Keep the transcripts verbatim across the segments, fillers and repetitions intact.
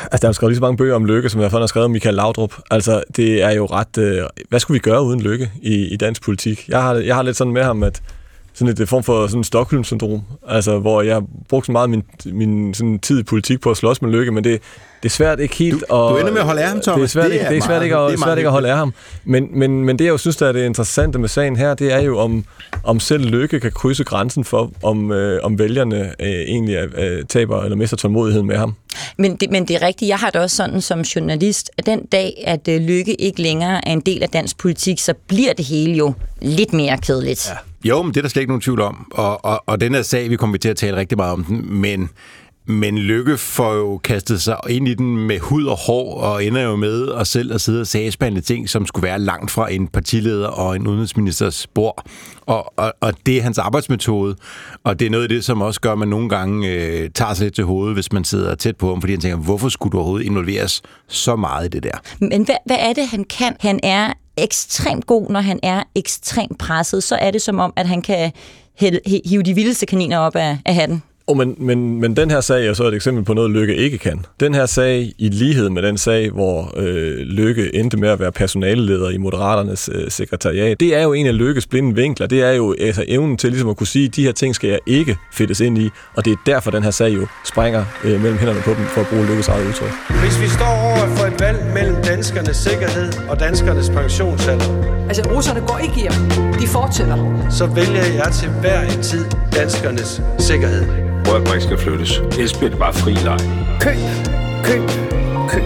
Altså, der er skrevet lige så mange bøger om Lykke, som jeg har skrevet om Michael Laudrup. Altså, det er jo ret... Øh, hvad skulle vi gøre uden Lykke i, i dansk politik? Jeg har, jeg har lidt sådan med ham, at sådan et form for sådan Stockholm-syndrom, altså, hvor jeg har brugt så meget min, min sådan tid i politik på at slås med Lykke, men det, det er svært ikke helt du, at... Du ender med at holde af ham, Thomas. Det er svært, det er ikke, det er svært, meget, ikke, at, det er svært ikke at holde af ham. Men, men, men det, jeg jo synes, der er det interessante med sagen her, det er jo, om, om selv Lykke kan krydse grænsen for, om, øh, om vælgerne øh, egentlig øh, taber eller mister tålmodigheden med ham. Men det, men det er rigtigt. Jeg har det også sådan som journalist, at den dag, at øh, Lykke ikke længere er en del af dansk politik, så bliver det hele jo lidt mere kedeligt. Ja. Jo, men det er der slet ikke nogen tvivl om. Og, og, og den her sag, vi kommer til at tale rigtig meget om den, men, men Lykke får jo kastet sig ind i den med hud og hår, og ender jo med at selv at sidde og sagsbehandle ting, som skulle være langt fra en partileder og en udenrigsministers bord. Og, og, og det er hans arbejdsmetode, og det er noget af det, som også gør, at man nogle gange øh, tager sig lidt til hovedet, hvis man sidder tæt på ham, fordi han tænker, hvorfor skulle du overhovedet involveres så meget i det der? Men hvad, hvad er det, han kan? Han er ekstremt god, når han er ekstremt presset. Så er det som om, at han kan hive de vildeste kaniner op af, af hatten. Oh, men, men, men den her sag er så et eksempel på noget, Lykke ikke kan. Den her sag, i lighed med den sag, hvor øh, Lykke endte med at være personaleleder i Moderaternes øh, sekretariat, det er jo en af Lykkes blinde vinkler. Det er jo altså, evnen til ligesom at kunne sige, at de her ting skal jeg ikke fedtes ind i, og det er derfor, den her sag jo springer øh, mellem hænderne på dem, for at bruge Lykkes eget udtryk. Hvis vi står over for et valg mellem danskernes sikkerhed og danskernes pensionsalder, altså russerne går ikke hjem, de fortsætter, så vælger jeg til hver en tid danskernes sikkerhed. Rørbæk ikke skal flyttes. Ellers bliver det bare fri leg. Køb, køb, køb.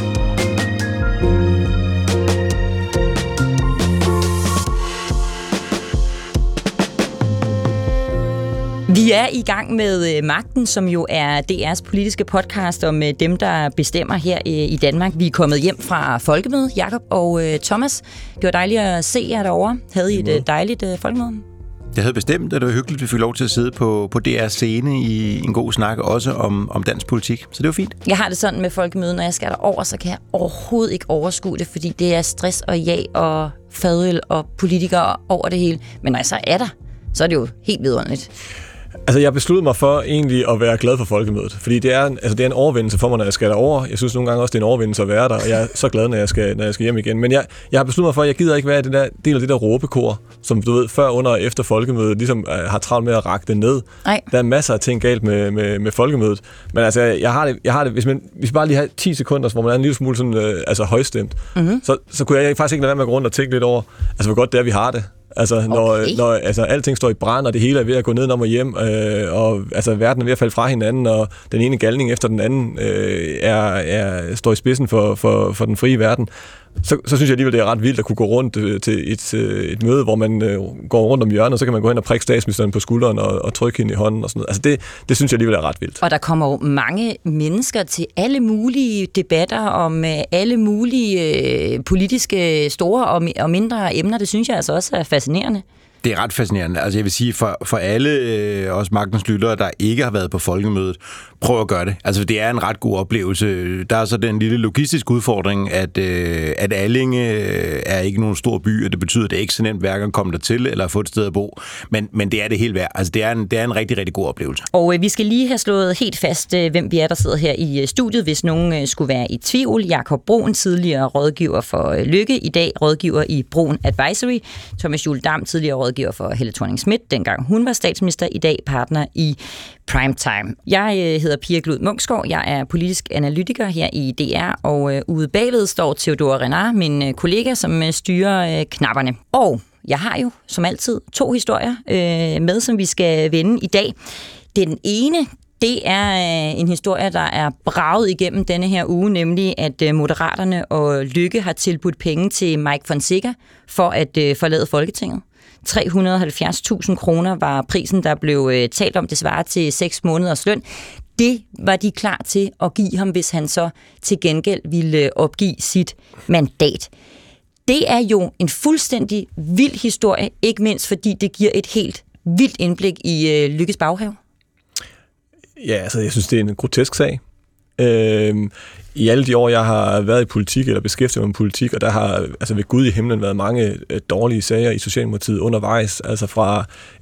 Vi er i gang med Magten, som jo er D R's politiske podcast om dem, der bestemmer her i Danmark. Vi er kommet hjem fra folkemødet, Jakob og Thomas. Det var dejligt at se jer derovre. Havde I et dejligt folkemøde? Jeg havde bestemt, at det var hyggeligt, at vi fik lov til at sidde på, på D R's scene i en god snak, også om, om dansk politik. Så det var fint. Jeg har det sådan med folkemødet, når jeg skal derover, så kan jeg overhovedet ikke overskue det, fordi det er stress og jag og fadøl og politikere over det hele. Men når jeg så er der, så er det jo helt vidunderligt. Altså, jeg besluttede mig for egentlig at være glad for folkemødet, fordi det er, altså, det er en overvindelse for mig, når jeg skal derover. Jeg synes nogle gange også, det er en overvindelse at være der, og jeg er så glad, når jeg skal, når jeg skal hjem igen. Men jeg, jeg har besluttet mig for, at jeg gider ikke være i den der del af det der råbekor, som du ved, før, under og efter folkemødet, ligesom uh, har travlt med at rakke det ned. Ej. Der er masser af ting galt med, med, med folkemødet. Men altså, jeg har det, jeg har det hvis man hvis bare lige har ti sekunder, hvor man er en lille smule sådan, uh, altså højstemt, mm-hmm. så, så kunne jeg faktisk ikke lade være med at gå rundt og tænke lidt over, altså hvor godt det er, vi har det. Altså, når, okay. når altså, alting står i brand, og det hele er ved at gå ned og hjem, øh, og altså, verden er ved at falde fra hinanden, og den ene galning efter den anden øh, er, er, står i spidsen for, for, for den frie verden, så, så synes jeg alligevel, det er ret vildt at kunne gå rundt øh, til et, øh, et møde, hvor man øh, går rundt om hjørnet, og så kan man gå hen og prikke statsministeren på skulderen og, og trykke hende i hånden og sådan noget. Altså, det, det synes jeg alligevel er ret vildt. Og der kommer jo mange mennesker til alle mulige debatter om øh, alle mulige øh, politiske store og, og mindre emner. Det synes jeg altså også er fascinerende. Det er ret fascinerende. Altså jeg vil sige, for, for alle, øh, også magtens lyttere, der ikke har været på folkemødet, prøv at gøre det. Altså det er en ret god oplevelse. Der er så den lille logistiske udfordring, at, øh, at Allinge øh, er ikke nogen stor by, og det betyder, at det er ikke så nemt hverken at komme dertil eller få et sted at bo. Men, men det er det helt værd. Altså det er en, det er en rigtig, rigtig god oplevelse. Og øh, vi skal lige have slået helt fast, øh, hvem vi er, der sidder her i øh, studiet, hvis nogen øh, skulle være i tvivl. Jakob Broen, tidligere rådgiver for øh, Lykke, i dag rådgiver i Broen Advisory. Thomas Juhl Dam, tidligere rådgiver for Helle Thorning-Schmidt, dengang hun var statsminister, i dag partner i Primetime. Jeg øh, hedder Pia Glud Munksgaard, jeg er politisk analytiker her i D R, og øh, ude bagved står Theodora Renard, min øh, kollega, som øh, styrer øh, knapperne. Og jeg har jo, som altid, to historier øh, med, som vi skal vende i dag. Den ene, det er øh, en historie, der er braget igennem denne her uge, nemlig at øh, Moderaterne og Lykke har tilbudt penge til Mike Fonseca for at øh, forlade Folketinget. tre hundrede og halvfjerds tusind kroner var prisen, der blev øh, talt om. Det svarer til seks måneders løn. Det var de klar til at give ham, hvis han så til gengæld ville opgive sit mandat. Det er jo en fuldstændig vild historie, ikke mindst fordi det giver et helt vildt indblik i øh, Lykkes baghave. Ja, altså jeg synes, det er en grotesk sag. Øh, I alle de år, jeg har været i politik, eller beskæftiget mig med politik, og der har altså ved Gud i himlen været mange øh, dårlige sager i Socialdemokratiet undervejs, altså fra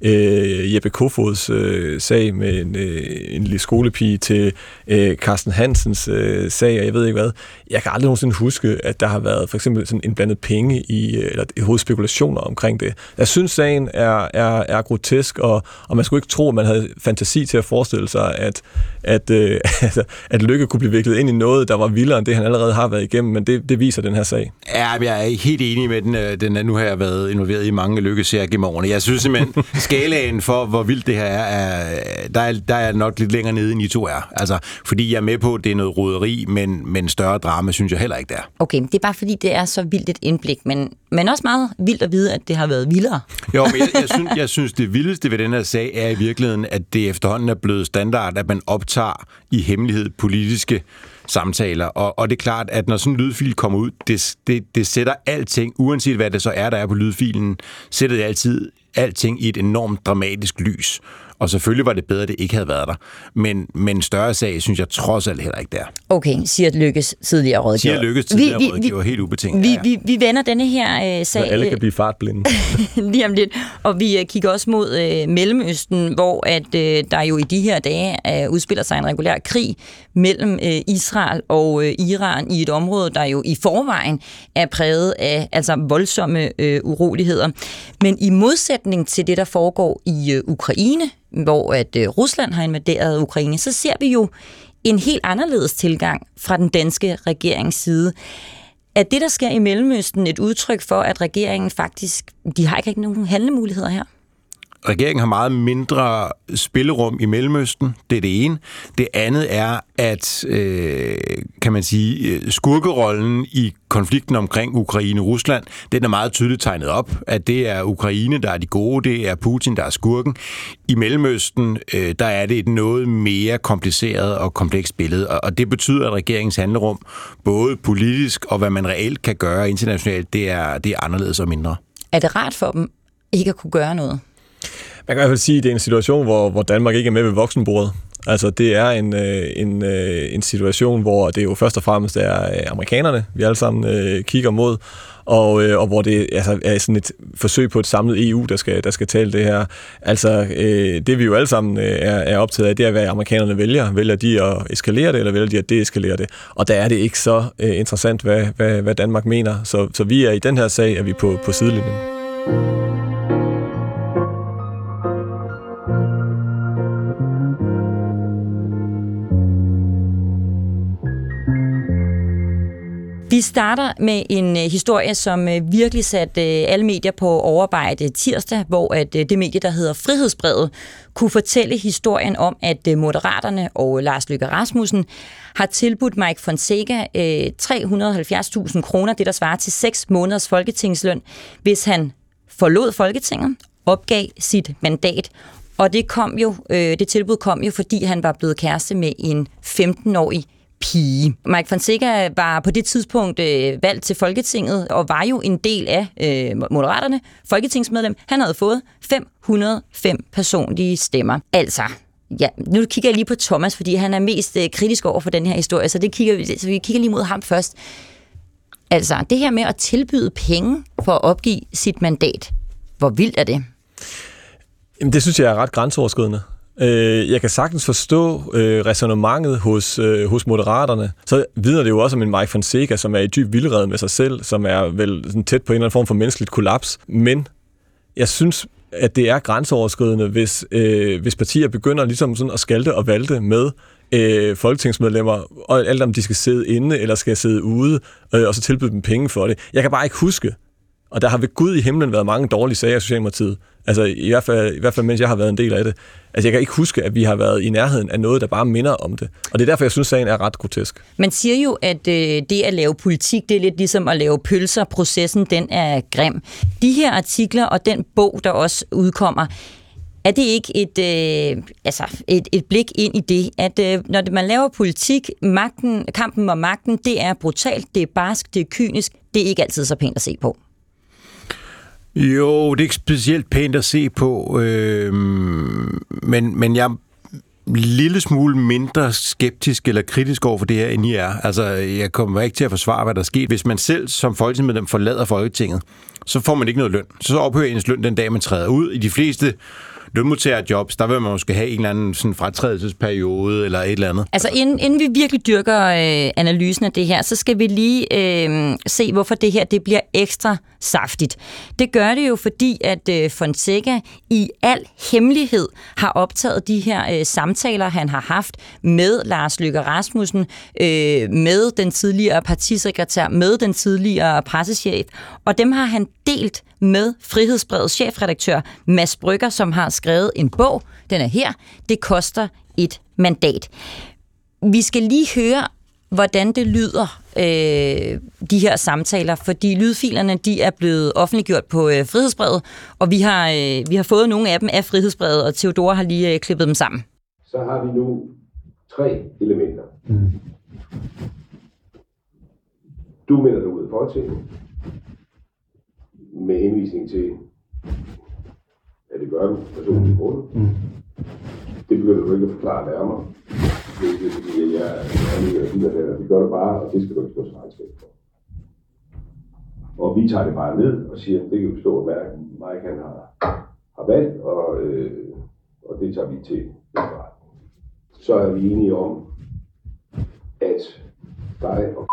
øh, Jeppe Kofods øh, sag med en, øh, en lille skolepige til øh, Carsten Hansens øh, sag, og jeg ved ikke hvad. Jeg kan aldrig nogensinde huske, at der har været for eksempel sådan en blandet penge i, eller hovedspekulationer omkring det. Jeg synes, sagen er, er, er grotesk, og, og man skulle ikke tro, at man havde fantasi til at forestille sig, at, at, øh, at, at Løkke kunne blive viklet ind i noget, der var vildere end det, han allerede har været igennem, men det, det viser den her sag. Ja, jeg er helt enig med den. den er, nu har jeg været involveret i mange Lykke-serier gennem årene. Jeg synes simpelthen, skalaen for, hvor vildt det her er, er der, er, der er nok lidt længere nede, end I to er. Altså, fordi jeg er med på, at det er noget roderi, men, men større drama synes jeg heller ikke, der. Okay, det er bare fordi, det er så vildt et indblik, men, men også meget vildt at vide, at det har været vildere. Jo, men jeg, jeg, synes, jeg synes, det vildeste ved den her sag er i virkeligheden, at det efterhånden er blevet standard, at man optager i hemmelighed politiske samtaler, og, og det er klart, at når sådan en lydfil kommer ud, det, det, det sætter alting, uanset hvad det så er, der er på lydfilen, sætter det altid alting i et enormt dramatisk lys. Og selvfølgelig var det bedre, at det ikke havde været der. Men, men større sag, synes jeg trods alt heller ikke der. Okay, siger Lykkes tidligere rådgiver. Siger Lykkes tidligere vi, rådgiver, vi, helt ubetinget. Vi, ja, ja. vi, vi vender denne her øh, sag... Så alle kan blive fartblinde. Lige om lidt. Og vi øh, kigger også mod øh, Mellemøsten, hvor at, øh, der jo i de her dage øh, udspiller sig en regulær krig mellem øh, Israel og øh, Iran i et område, der jo i forvejen er præget af altså voldsomme øh, uroligheder. Men i modsætning til det, der foregår i øh, Ukraine, hvor at øh, Rusland har invaderet Ukraine, så ser vi jo en helt anderledes tilgang fra den danske regerings side. Er det, der sker i Mellemøsten, et udtryk for, at regeringen faktisk, de har ikke nogen handlemuligheder her? Regeringen har meget mindre spillerum i Mellemøsten, det er det ene. Det andet er, at øh, kan man sige, skurkerollen i konflikten omkring Ukraine og Rusland, den er meget tydeligt tegnet op, at det er Ukraine, der er de gode, det er Putin, der er skurken. I Mellemøsten, øh, der er det et noget mere kompliceret og komplekst billede, og, og det betyder, at regeringens handlerum, både politisk og hvad man reelt kan gøre internationalt, det er, det er anderledes og mindre. Er det rart for dem ikke at kunne gøre noget? Man kan i hvert fald sige, at det er en situation, hvor, hvor Danmark ikke er med ved voksenbordet. Altså, det er en, en, en situation, hvor det jo først og fremmest er amerikanerne, vi alle sammen øh, kigger mod, og, og hvor det altså, er sådan et forsøg på et samlet E U, der skal, der skal tale det her. Altså, øh, det vi jo alle sammen er, er optaget af, det er, hvad amerikanerne vælger. Vælger de at eskalere det, eller vælger de at deeskalere det? Og der er det ikke så øh, interessant, hvad, hvad, hvad Danmark mener. Så, så vi er i den her sag, er vi på, på sidelinjen. Vi starter med en historie, som virkelig satte alle medier på overarbejde tirsdag, hvor at det medie, der hedder Frihedsbrevet, kunne fortælle historien om, at Moderaterne og Lars Løkke Rasmussen har tilbudt Mike Fonseca tre hundrede og halvfjerds tusind kroner, det der svarer til seks måneders folketingsløn, hvis han forlod Folketinget, opgav sit mandat. Og det kom jo, det tilbud kom jo, fordi han var blevet kæreste med en femten-årig pige. Mike Fonseca var på det tidspunkt øh, valgt til Folketinget og var jo en del af øh, Moderaterne, folketingsmedlem. Han havde fået fem hundrede og fem personlige stemmer. Altså, ja, nu kigger jeg lige på Thomas, fordi han er mest øh, kritisk over for den her historie, så, det kigger vi, så vi kigger lige mod ham først. Altså, det her med at tilbyde penge for at opgive sit mandat, hvor vildt er det? Jamen, det synes jeg er ret grænseoverskridende. Jeg kan sagtens forstå øh, ræsonnementet hos, øh, hos Moderaterne. Så vidner det jo også om en Mike Fonseca, som er i dyb vildrede med sig selv, som er vel sådan tæt på en eller anden form for menneskeligt kollaps. Men jeg synes, at det er grænseoverskridende, hvis, øh, hvis partier begynder ligesom sådan at skalte og valte med øh, folketingsmedlemmer, og alt om de skal sidde inde eller skal sidde ude, øh, og så tilbyde dem penge for det. Jeg kan bare ikke huske, og der har ved Gud i himlen været mange dårlige sager i Socialdemokratiet. Altså i hvert fald, i hvert fald mens jeg har været en del af det. Altså jeg kan ikke huske, at vi har været i nærheden af noget, der bare minder om det. Og det er derfor, jeg synes, sagen er ret grotesk. Man siger jo, at øh, det at lave politik, det er lidt ligesom at lave pølser. Processen, den er grim. De her artikler og den bog, der også udkommer, er det ikke et, øh, altså et, et blik ind i det, at øh, når man laver politik, magten, kampen om magten, det er brutalt, det er barsk, det er kynisk, det er ikke altid så pænt at se på. Jo, det er ikke specielt pænt at se på, øh, men, men jeg, lille smule mindre skeptisk eller kritisk over for det her, end I er. Altså, jeg kommer ikke til at forsvare, hvad der sker. Hvis man selv som folketingsmedlem forlader Folketinget, så får man ikke noget løn. Så ophører ens løn den dag, man træder ud. I de fleste lønmodtagerjobs, der vil man måske have en eller anden sådan fratrædelsesperiode eller et eller andet. Altså inden, inden vi virkelig dyrker øh, analysen af det her, så skal vi lige øh, se, hvorfor det her det bliver ekstra saftigt. Det gør det jo, fordi at øh, Fonseca i al hemmelighed har optaget de her øh, samtaler, han har haft med Lars Løkke Rasmussen, øh, med den tidligere partisekretær, med den tidligere pressechef, og dem har han delt med Frihedsbrevets chefredaktør Mads Brügger, som har skrevet en bog. Den er her. Det koster et mandat. Vi skal lige høre, hvordan det lyder, øh, de her samtaler, fordi lydfilerne de er blevet offentliggjort på øh, Frihedsbrevet, og vi har, øh, vi har fået nogle af dem af Frihedsbrevet, og Theodora har lige øh, klippet dem sammen. Så har vi nu tre elementer. Mm. Du melder dig ud af Folketinget med henvisning til, at det gør du personligt grund. Mm. Det begynder du ikke at forklare nærmere. Det er ikke fordi, at jeg er lige af de der, det gør du bare, og det skal du ikke stå til regnskab for. Og vi tager det bare ned og siger, at det kan jo stå, at Mike han har, har valgt, og, øh, og det tager vi til. Så er vi enige om, at dig og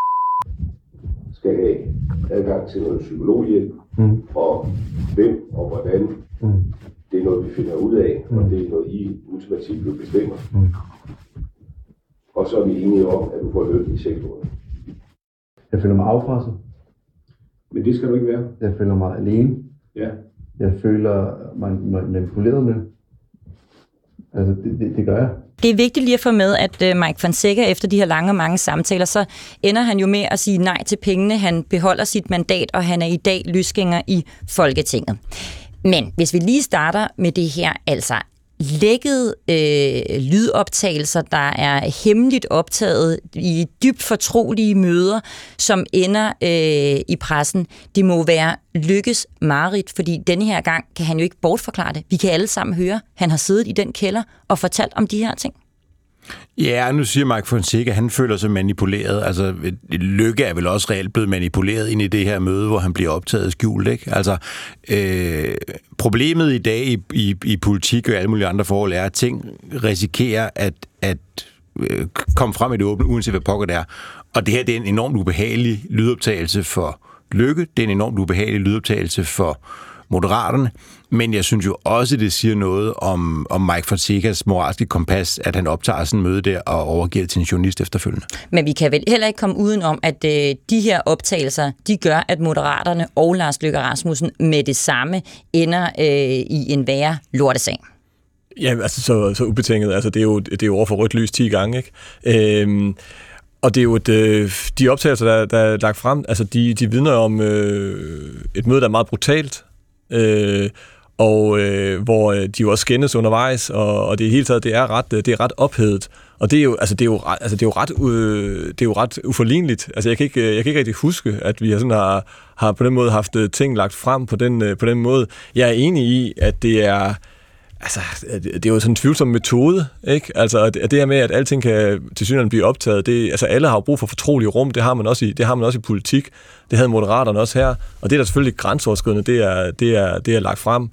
skal have adgang til noget psykologhjælp, mm. og hvem og hvordan, mm. det er noget, vi finder ud af, mm. og det er noget, I ultimativt vil bestemme. Mm. Og så er vi enige om, at du får løn i seks måneder. Jeg føler mig afpresset. Men det skal du ikke være. Jeg føler mig alene. Ja. Jeg føler mig manipuleret med. Altså, det, det, det gør jeg. Det er vigtigt lige at få med, at Mike Fonseca efter de her lange og mange samtaler, så ender han jo med at sige nej til pengene. Han beholder sit mandat, og han er i dag løsgænger i Folketinget. Men hvis vi lige starter med det her, altså lækkede øh, lydoptagelser, der er hemmeligt optaget i dybt fortrolige møder, som ender øh, i pressen. Det må være Løkkes mareridt, fordi denne her gang kan han jo ikke bortforklare det. Vi kan alle sammen høre, han har siddet i den kælder og fortalt om de her ting. Ja, nu siger Mike Fonseca, han føler sig manipuleret. Altså, Løkke er vel også reelt blevet manipuleret ind i det her møde, hvor han bliver optaget skjult, ikke? Altså, øh, problemet i dag i, i, i politik og alle mulige andre forhold er, at ting risikerer at, at øh, komme frem i det åbne, uanset hvad pokker det er. Og det her, det er en enormt ubehagelig lydoptagelse for Løkke. Det er en enormt ubehagelig lydoptagelse for Moderaterne. Men jeg synes jo også, det siger noget om, om Mike Fonsecas moralske kompas, at han optager sådan en møde der og overgiver det til en journalist efterfølgende. Men vi kan vel heller ikke komme udenom, at øh, de her optagelser, de gør, at Moderaterne og Lars Løkke Rasmussen med det samme ender øh, i en værre lortesag. Ja, altså så, så ubetinget. Altså, det er jo, det er jo over for rødt lys ti gange, ikke? Øhm, og det er jo et, øh, de optagelser, der, der er lagt frem, altså de, de vidner om øh, et møde, der er meget brutalt, øh, og øh, hvor de jo også skændes undervejs, og, og det i hele taget, det er ret, det er ret ophedet. Og det er jo, altså det er jo, altså det er jo ret, øh, det er jo ret uforligneligt. Altså jeg kan ikke, jeg kan ikke rigtig huske, at vi sådan har, har på den måde haft ting lagt frem på den, på den måde. Jeg er enig i, at det er, altså det er jo sådan en tvivlsom metode, ikke? Altså at det her med, at alting kan til synligheden blive optaget, det, altså alle har jo brug for fortrolige rum. Det har man også i, det har man også i politik. Det havde Moderaterne også her, og det er der selvfølgelig grænseoverskridende, det er, det er, det er lagt frem.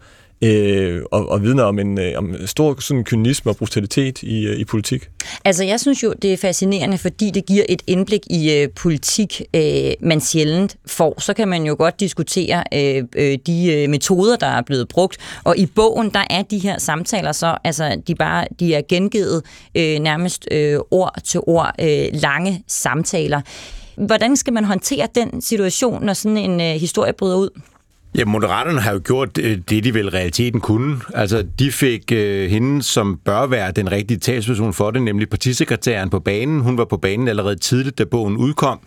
Øh, og, og vidner om en, om en stor sådan kynisme og brutalitet i, i politik. Altså, jeg synes jo, det er fascinerende, fordi det giver et indblik i øh, politik, øh, man sjældent får. Så kan man jo godt diskutere øh, øh, de øh, metoder, der er blevet brugt. Og i bogen, der er de her samtaler så, altså, de, bare, de er gengivet øh, nærmest øh, ord til ord, øh, lange samtaler. Hvordan skal man håndtere den situation, når sådan en øh, historie bryder ud? Ja, Moderaterne har jo gjort det, de vel realiteten kunne. Altså, de fik øh, hende, som bør være den rigtige talsperson for det, nemlig partisekretæren på banen. Hun var på banen allerede tidligt, da bogen udkom,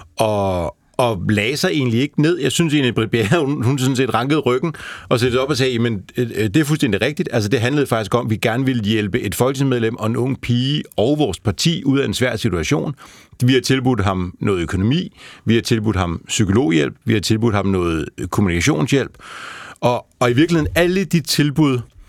og, og lagde sig egentlig ikke ned. Jeg synes egentlig, at Britt Bjerre, hun, hun sådan set rankede ryggen og sættede op og sagde, men det er fuldstændig rigtigt. Altså, det handlede faktisk om, at vi gerne ville hjælpe et folketingsmedlem og en ung pige og vores parti ud af en svær situation. Vi har tilbudt ham noget økonomi, vi har tilbudt ham psykologhjælp, vi har tilbudt ham noget kommunikationshjælp. Og, og i virkeligheden, alle de tilbud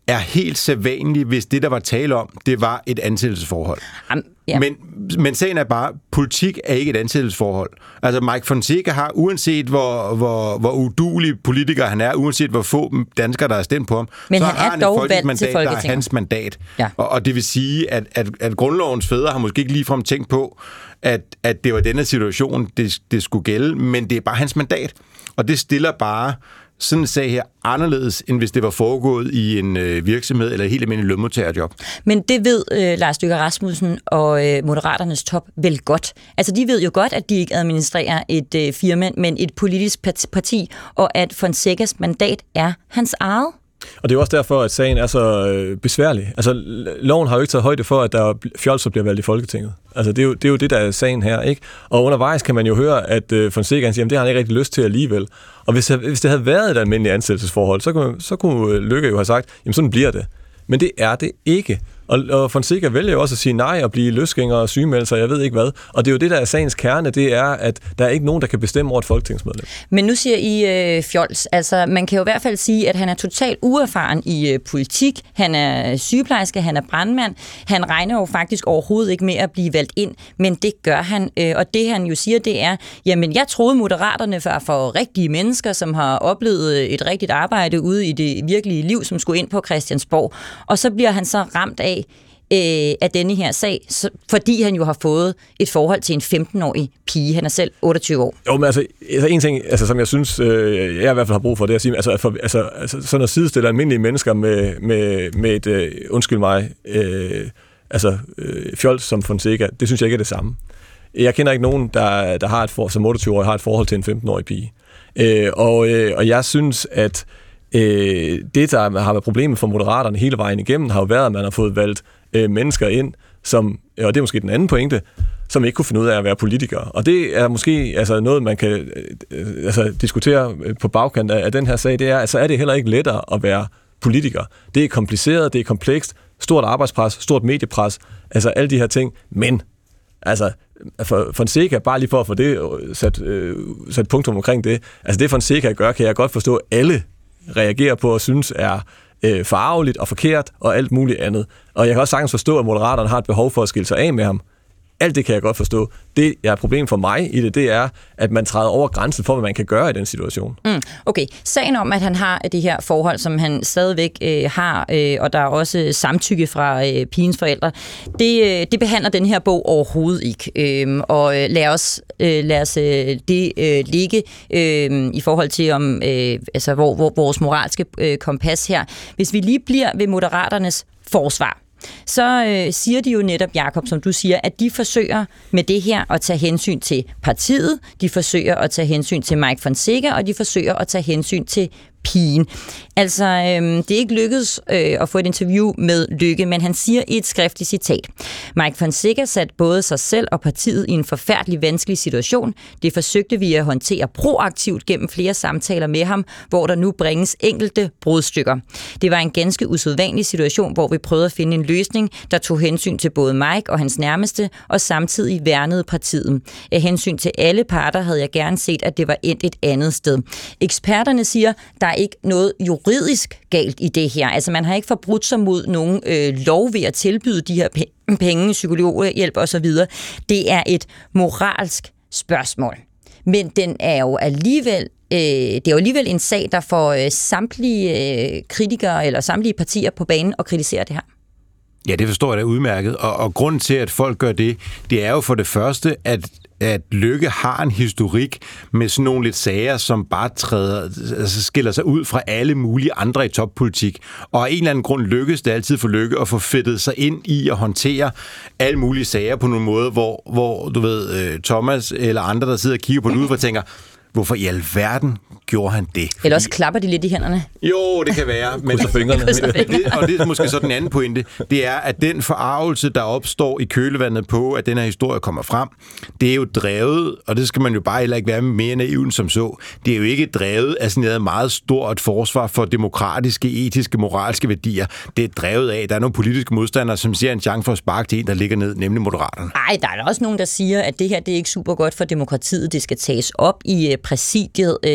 er helt sædvanligt, hvis det, der var tale om, det var et ansættelsesforhold. Um, ja. men, men sagen er bare, politik er ikke et ansættelsesforhold. Altså Mike Fonseca har, uanset hvor, hvor, hvor uduelig politiker han er, uanset hvor få danskere, der er stemt på ham, men så han har er han dog et folketingsmandat, valgt til der er hans mandat. Ja. Og, og det vil sige, at, at, at grundlovens fædre har måske ikke ligefrem tænkt på, at, at det var denne situation, det, det skulle gælde, men det er bare hans mandat. Og det stiller bare sådan en sag her anderledes, end hvis det var foregået i en øh, virksomhed eller et helt almindeligt lønmodtagerjob. Men det ved øh, Lars Løkke Rasmussen og øh, Moderaternes top vel godt. Altså, de ved jo godt, at de ikke administrerer et øh, firma, men et politisk parti, og at Fonsecas mandat er hans eget. Og det er også derfor, at sagen er så øh, besværlig. Altså, loven har jo ikke taget højde for, at der fjolser bliver valgt i Folketinget. Altså, det er, jo, det er jo det, der er sagen her, ikke? Og undervejs kan man jo høre, at øh, Fonseca siger, at det har han ikke rigtig lyst til alligevel. Og hvis, hvis det havde været et almindeligt ansættelsesforhold, så kunne, så kunne Løkke jo have sagt, jamen sådan bliver det. Men det er det ikke. Og, og Fonseca vælger jo også at sige nej og blive løsgænger og sygemeldelser, jeg ved ikke hvad. Og det er jo det, der er sagens kerne, det er, at der er ikke nogen, der kan bestemme over et folketingsmedlem. Men nu siger I øh, fjols. Altså, man kan jo i hvert fald sige, at han er totalt uerfaren i øh, politik. Han er sygeplejerske, han er brandmand. Han regner jo faktisk overhovedet ikke med at blive valgt ind, men det gør han. Øh, og det, han jo siger, det er, jamen, jeg troede Moderaterne var for rigtige mennesker, som har oplevet et rigtigt arbejde ude i det virkelige liv, som skulle ind på Christiansborg. Og så bliver han så ramt af, øh, af denne her sag, så, fordi han jo har fået et forhold til en femten-årig pige. Han er selv otteogtyve år. Jo, men altså, altså en ting, altså, som jeg synes, øh, jeg i hvert fald har brug for, det at sige, altså, for, altså, altså sådan at sidestille almindelige mennesker med, med, med et, øh, undskyld mig, øh, altså øh, fjols som Fonseca, det synes jeg ikke er det samme. Jeg kender ikke nogen, der, der har et for, som otteogtyve-årig har et forhold til en femten-årig pige. Øh, og, øh, og jeg synes, at øh, det, der har været problemet for Moderaterne hele vejen igennem, har jo været, at man har fået valgt øh, mennesker ind, som, og det er måske den anden pointe, som ikke kunne finde ud af at være politikere. Og det er måske altså noget, man kan øh, altså, diskutere på bagkant af, af den her sag, det er, altså er det heller ikke lettere at være politiker. Det er kompliceret, det er komplekst, stort arbejdspres, stort mediepres, altså alle de her ting, men altså for Fonseca, bare lige for at få det sat, øh, sat punktum omkring det, altså det Fonseca gør, kan jeg godt forstå, at alle reagerer på og synes er øh, forarveligt og forkert og alt muligt andet. Og jeg kan også sagtens forstå, at Moderaterne har et behov for at skille sig af med ham. Alt det kan jeg godt forstå. Det er et problem for mig i det, det er, at man træder over grænsen for, hvad man kan gøre i den situation. Mm, okay. Sagen om, at han har det her forhold, som han stadigvæk øh, har, øh, og der er også samtykke fra øh, pigens forældre, det, øh, det behandler den her bog overhovedet ikke. Øh, og øh, lad os, øh, lad os øh, det øh, ligge øh, i forhold til, om, øh, altså, hvor, hvor vores moralske øh, kompas her. Hvis vi lige bliver ved Moderaternes forsvar, så øh, siger de jo netop, Jakob, som du siger, at de forsøger med det her at tage hensyn til partiet, de forsøger at tage hensyn til Mike Fonseca, og de forsøger at tage hensyn til pigen. Altså, øh, det er ikke lykkedes øh, at få et interview med Løkke, men han siger i et skriftligt citat: Mike Fonseca satte både sig selv og partiet i en forfærdelig vanskelig situation. Det forsøgte vi at håndtere proaktivt gennem flere samtaler med ham, hvor der nu bringes enkelte brudstykker. Det var en ganske usædvanlig situation, hvor vi prøvede at finde en løsning, der tog hensyn til både Mike og hans nærmeste, og samtidig værnede partiet. Af hensyn til alle parter havde jeg gerne set, at det var endt et andet sted. Eksperterne siger, der er ikke noget juridisk galt i det her. Altså, man har ikke forbrudt sig mod nogen øh, lov ved at tilbyde de her penge, psykologhjælp osv. Det er et moralsk spørgsmål. Men den er jo alligevel, øh, det er jo alligevel en sag, der får øh, samtlige øh, kritikere eller samtlige partier på banen og kritiserer det her. Ja, det forstår jeg da udmærket. Og, og grunden til, at folk gør det, det er jo for det første, at at Løkke har en historik med sådan nogle lidt sager, som bare træder, altså skiller sig ud fra alle mulige andre i toppolitik. Og af en eller anden grund lykkes det altid for Løkke at få fedtet sig ind i at håndtere alle mulige sager på nogle måder, hvor, hvor du ved, Thomas eller andre, der sidder og kigger på det udefra, tænker, hvorfor i alverden gjorde han det? Fordi... Eller også klapper de lidt i hænderne. Jo, det kan være. Men, men det, og det er måske så den anden pointe, det er, at den forarvelse, der opstår i kølevandet på, at den her historie kommer frem, det er jo drevet, og det skal man jo bare heller ikke være mere naiv end som så, det er jo ikke drevet af sådan et meget stort forsvar for demokratiske, etiske, moralske værdier. Det er drevet af, at der er nogle politiske modstandere, som ser en chance for at sparke til en, der ligger ned, nemlig Moderaterne. Nej, der er også nogen, der siger, at det her det er ikke super godt for demokratiet. Det skal tages op i præsidiet, øh,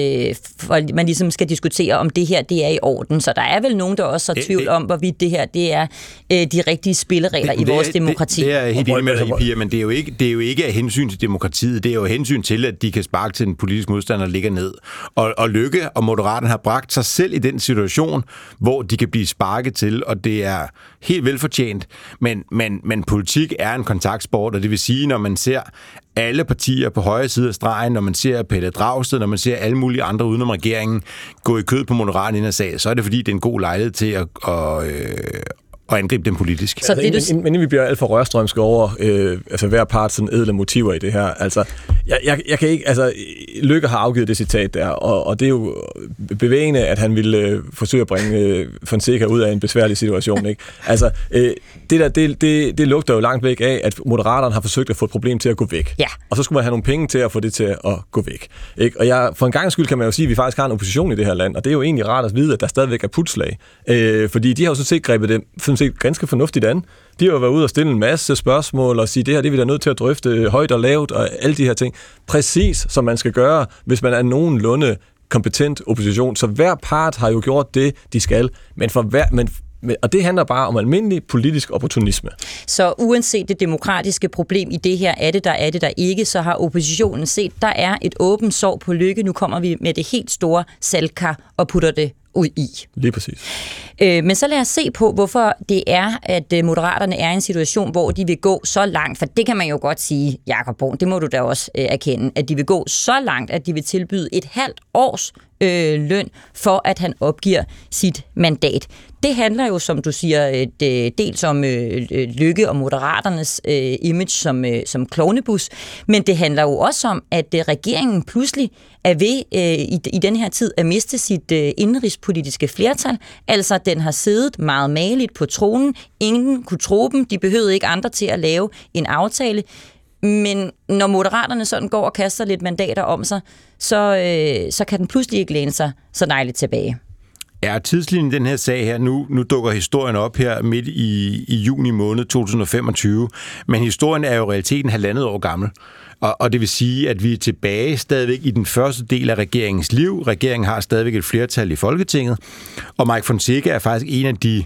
for man ligesom skal diskutere, om det her det er i orden. Så der er vel nogen, der også har tvivl det, det, om, hvorvidt det her det er øh, de rigtige spilleregler det, i vores det, demokrati. Det, det er helt enig med dig, Pia, men det er, jo ikke, det er jo ikke af hensyn til demokratiet. Det er jo hensyn til, at de kan sparke til en politisk modstander, der ligger ned. Og, og Løkke og Moderaterne har bragt sig selv i den situation, hvor de kan blive sparket til, og det er helt velfortjent. Men, men, men politik er en kontaktsport, og det vil sige, når man ser alle partier på højre side af stregen, når man ser Pelle Dragsted, når man ser alle mulige andre udenom regeringen gå i kød på Moderaterne ind ad sag, så er det fordi, det er en god lejlighed til at, at, øh, at angribe dem politisk. Så det, altså, men, men vi bliver alt for rørstrømske over øh, altså hver part sådan edle motiver i det her. Altså, jeg, jeg, jeg kan ikke, altså, Løkke har afgivet det citat der, og, og det er jo bevægende, at han ville øh, forsøge at bringe øh, Fonseca ud af en besværlig situation, ikke? Altså, øh, det der, det, det, det lugter jo langt væk af, at Moderaterne har forsøgt at få et problem til at gå væk. Ja. Og så skulle man have nogle penge til at få det til at gå væk. Ikke? Og jeg, for en gang skyld kan man jo sige, at vi faktisk har en opposition i det her land, og det er jo egentlig rart at vide, at der stadigvæk er putslag. Øh, fordi de har jo sådan set grebet det sådan set ganske fornuftigt an. De har jo været ude og stille en masse spørgsmål og sige, det her det er vi da nødt til at drøfte højt og lavt og alle de her ting. Præcis som man skal gøre, hvis man er nogenlunde kompetent opposition. Så hver part har jo gjort det, de skal. Men for hver... Men og det handler bare om almindelig politisk opportunisme. Så uanset det demokratiske problem i det her, er det der, er det der ikke, så har oppositionen set, der er et åbent sår på Løkke. Nu kommer vi med det helt store saltkar og putter det ud i. Lige præcis. Øh, men så lad os se på, hvorfor det er, at Moderaterne er i en situation, hvor de vil gå så langt, for det kan man jo godt sige, Jakob Brun, det må du da også øh, erkende, at de vil gå så langt, at de vil tilbyde et halvt års øh, løn, for at han opgiver sit mandat. Det handler jo, som du siger, et, dels om øh, Løkke og Moderaternes øh, image som, øh, som klovnebus, men det handler jo også om, at øh, regeringen pludselig er ved øh, i, i den her tid at miste sit øh, indrigspolitiske flertal. Altså, den har siddet meget mageligt på tronen. Ingen kunne tro dem. De behøvede ikke andre til at lave en aftale. Men når Moderaterne sådan går og kaster lidt mandater om sig, så, øh, så kan den pludselig ikke læne sig så dejligt tilbage. Ja, tidslinjen i den her sag her, nu, nu dukker historien op her midt i, i juni måned to tusind og femogtyve, men historien er jo i realiteten halvandet år gammel. Og, og det vil sige, at vi er tilbage stadigvæk i den første del af regeringens liv. Regeringen har stadigvæk et flertal i Folketinget, og Mike Fonseca er faktisk en af de,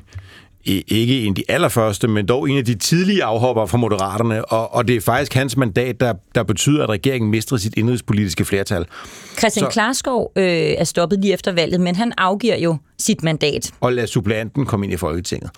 ikke en af de allerførste, men dog en af de tidlige afhopper fra Moderaterne, og, og det er faktisk hans mandat, der, der betyder, at regeringen mister sit indrigspolitiske flertal. Christian Klarskov øh, er stoppet lige efter valget, men han afgiver jo sit mandat. Og lader suppleanten komme ind i Folketinget.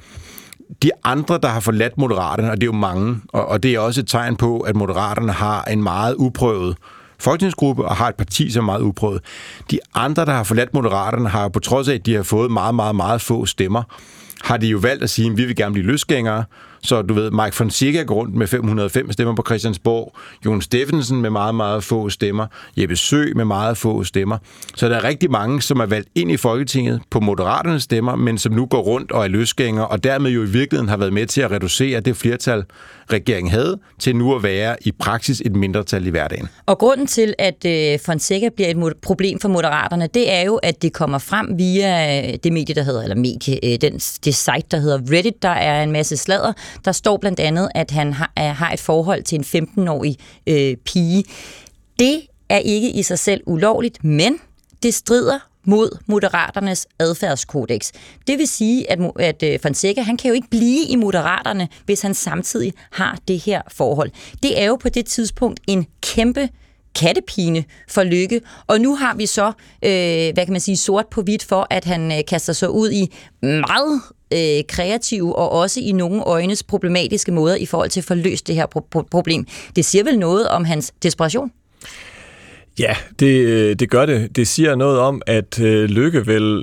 De andre, der har forladt Moderaterne, og det er jo mange, og, og det er også et tegn på, at Moderaterne har en meget uprøvet folketingsgruppe og har et parti, som er meget uprøvet. De andre, der har forladt Moderaterne, har på trods af, at de har fået meget, meget, meget få stemmer, har de jo valgt at sige, at vi vil gerne blive løsgængere. Så du ved, Mike Fonseca går rundt med fem hundrede og fem stemmer på Christiansborg, Jon Steffensen med meget, meget få stemmer, Jeppe Søe med meget få stemmer. Så der er rigtig mange, som er valgt ind i Folketinget på Moderaternes stemmer, men som nu går rundt og er løsgængere, og dermed jo i virkeligheden har været med til at reducere det flertal, regeringen havde, til nu at være i praksis et mindretal i hverdagen. Og grunden til, at øh, Fonseca bliver et problem for Moderaterne, det er jo, at det kommer frem via det medie, der hedder, eller medie, øh, den, det site, der hedder Reddit. Der er en masse sladder. Der står blandt andet, at han har, har et forhold til en femten-årig øh, pige. Det er ikke i sig selv ulovligt, men det strider mod Moderaternes adfærdskodex. Det vil sige, at, at Fonseca, han kan jo ikke blive i Moderaterne, hvis han samtidig har det her forhold. Det er jo på det tidspunkt en kæmpe kattepine for Løkke, og nu har vi så, øh, hvad kan man sige, sort på hvidt for, at han øh, kaster sig ud i meget øh, kreative og også i nogle øjnes problematiske måder i forhold til at få løst det her pro- problem. Det siger vel noget om hans desperation? Ja, det, det gør det. Det siger noget om, at øh, Løkke vel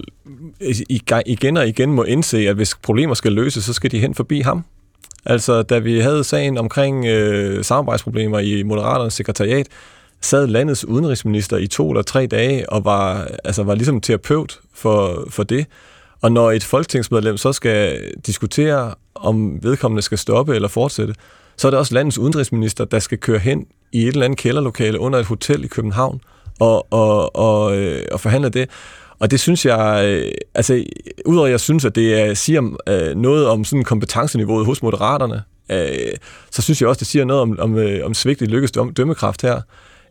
igen og igen må indse, at hvis problemer skal løses, så skal de hen forbi ham. Altså, da vi havde sagen omkring øh, samarbejdsproblemer i Moderaternes sekretariat, sad landets udenrigsminister i to eller tre dage og var, altså, var ligesom terapeut for, for det. Og når et folketingsmedlem så skal diskutere, om vedkommende skal stoppe eller fortsætte, så er det også landets udenrigsminister, der skal køre hen i et eller andet kælderlokale under et hotel i København og, og, og, øh, og forhandle det. Og det synes jeg, øh, altså udover at jeg synes, at det øh, siger øh, noget om sådan kompetenceniveauet hos Moderaterne, øh, så synes jeg også, det siger noget om, om, øh, om svigt i Løkkes dømmekraft her.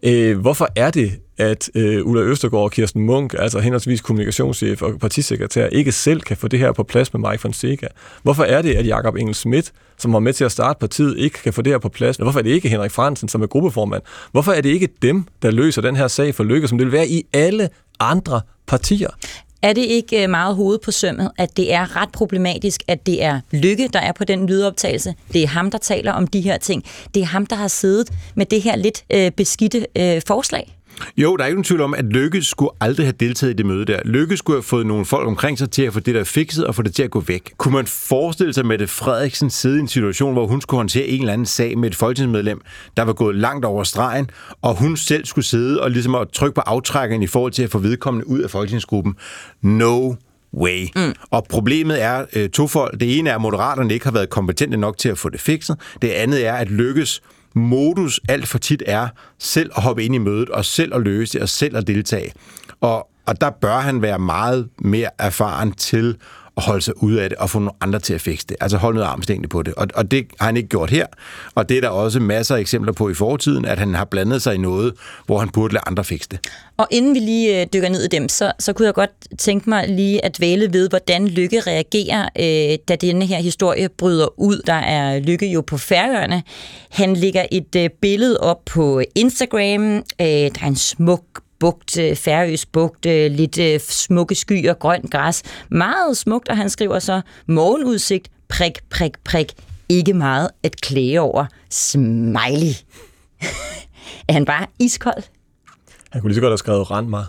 Øh, hvorfor er det, at øh, Ulla Østergaard og Kirsten Munk, altså henholdsvis kommunikationschef og partisekretær, ikke selv kan få det her på plads med Mike Fonseca? Hvorfor er det, at Jakob Engel-Schmidt, som var med til at starte partiet, ikke kan få det her på plads? Hvorfor er det ikke Henrik Frandsen, som er gruppeformand? Hvorfor er det ikke dem, der løser den her sag for Lykke, som det vil være i alle andre partier? Er det ikke meget hoved på sømmet, at det er ret problematisk, at det er Lykke, der er på den lydoptagelse? Det er ham, der taler om de her ting. Det er ham, der har siddet med det her lidt øh, beskidte øh, forslag. Jo, der er ikke nogen tvivl om, at Lykke skulle aldrig have deltaget i det møde der. Lykke skulle have fået nogle folk omkring sig til at få det der fikset og få det til at gå væk. Kunne man forestille sig, at Mette Frederiksen sidde i en situation, hvor hun skulle håndtere en eller anden sag med et folketingsmedlem, der var gået langt over stregen, og hun selv skulle sidde og ligesom at trykke på aftrækkeren i forhold til at få vedkommende ud af folketingsgruppen? No way. Mm. Og problemet er øh, tofold. Det ene er, at Moderaterne ikke har været kompetente nok til at få det fikset. Det andet er, at Lykkes modus alt for tit er selv at hoppe ind i mødet, og selv at løse det, og selv at deltage. Og, og der bør han være meget mere erfaren til at holde sig ud af det, og få nogle andre til at fikse det. Altså holde noget armslængde på det. Og, og det har han ikke gjort her. Og det er der også masser af eksempler på i fortiden, at han har blandet sig i noget, hvor han burde lade andre fikse det. Og inden vi lige dykker ned i dem, så, så kunne jeg godt tænke mig lige at dvæle ved, hvordan Lykke reagerer, øh, da denne her historie bryder ud. Der er Lykke jo på Færøerne. Han lægger et øh, billede op på Instagram. Øh, der er en smuk bugt, færøsk bugt, lidt øh, smukke skyer, grønt græs. Meget smukt, og han skriver så, morgenudsigt, prik, prik, prik. Ikke meget at klage over. Smiley. Er han bare iskold? Han kunne lige så godt have skrevet rand mig.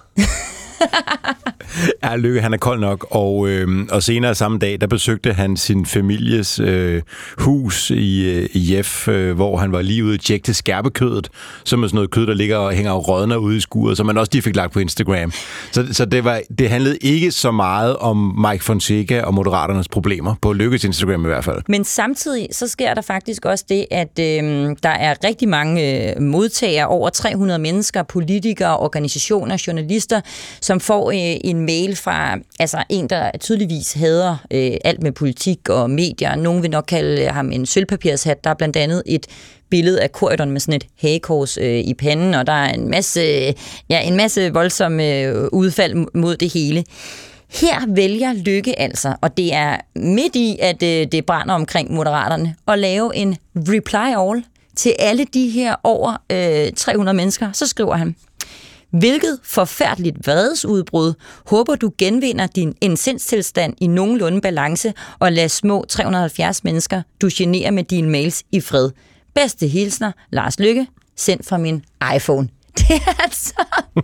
Ja, Lykke, han er kold nok, og, øh, og senere samme dag, der besøgte han sin families øh, hus i, øh, i Jeff, øh, hvor han var lige ude og tjekke til skærpekødet, som er sådan noget kød, der ligger og hænger og rådner ude i skuret, som man også lige fik lagt på Instagram. Så, så det, var, det handlede ikke så meget om Mike Fonseca og Moderaternes problemer, på Lykkes Instagram i hvert fald. Men samtidig så sker der faktisk også det, at øh, der er rigtig mange øh, modtagere, over tre hundrede mennesker, politikere, organisationer, journalister, som får øh, en mail fra altså en, der tydeligvis hader øh, alt med politik og medier. Nogen vil nok kalde ham en sølvpapirshat. Der er blandt andet et billede af Corydon med sådan et hagekors øh, i panden, og der er en masse, ja, en masse voldsomme øh, udfald mod det hele. Her vælger Lykke altså, og det er midt i, at øh, det brænder omkring Moderaterne, at lave en reply all til alle de her over øh, tre hundrede mennesker. Så skriver han: hvilket forfærdeligt vredesudbrud. Håber du genvinder din indsenstilstand i nogenlunde balance og lad små tre hundrede og halvfjerds mennesker, du generer med dine mails i fred. Bedste hilsner, Lars Lykke, sendt fra min iPhone. Det er altså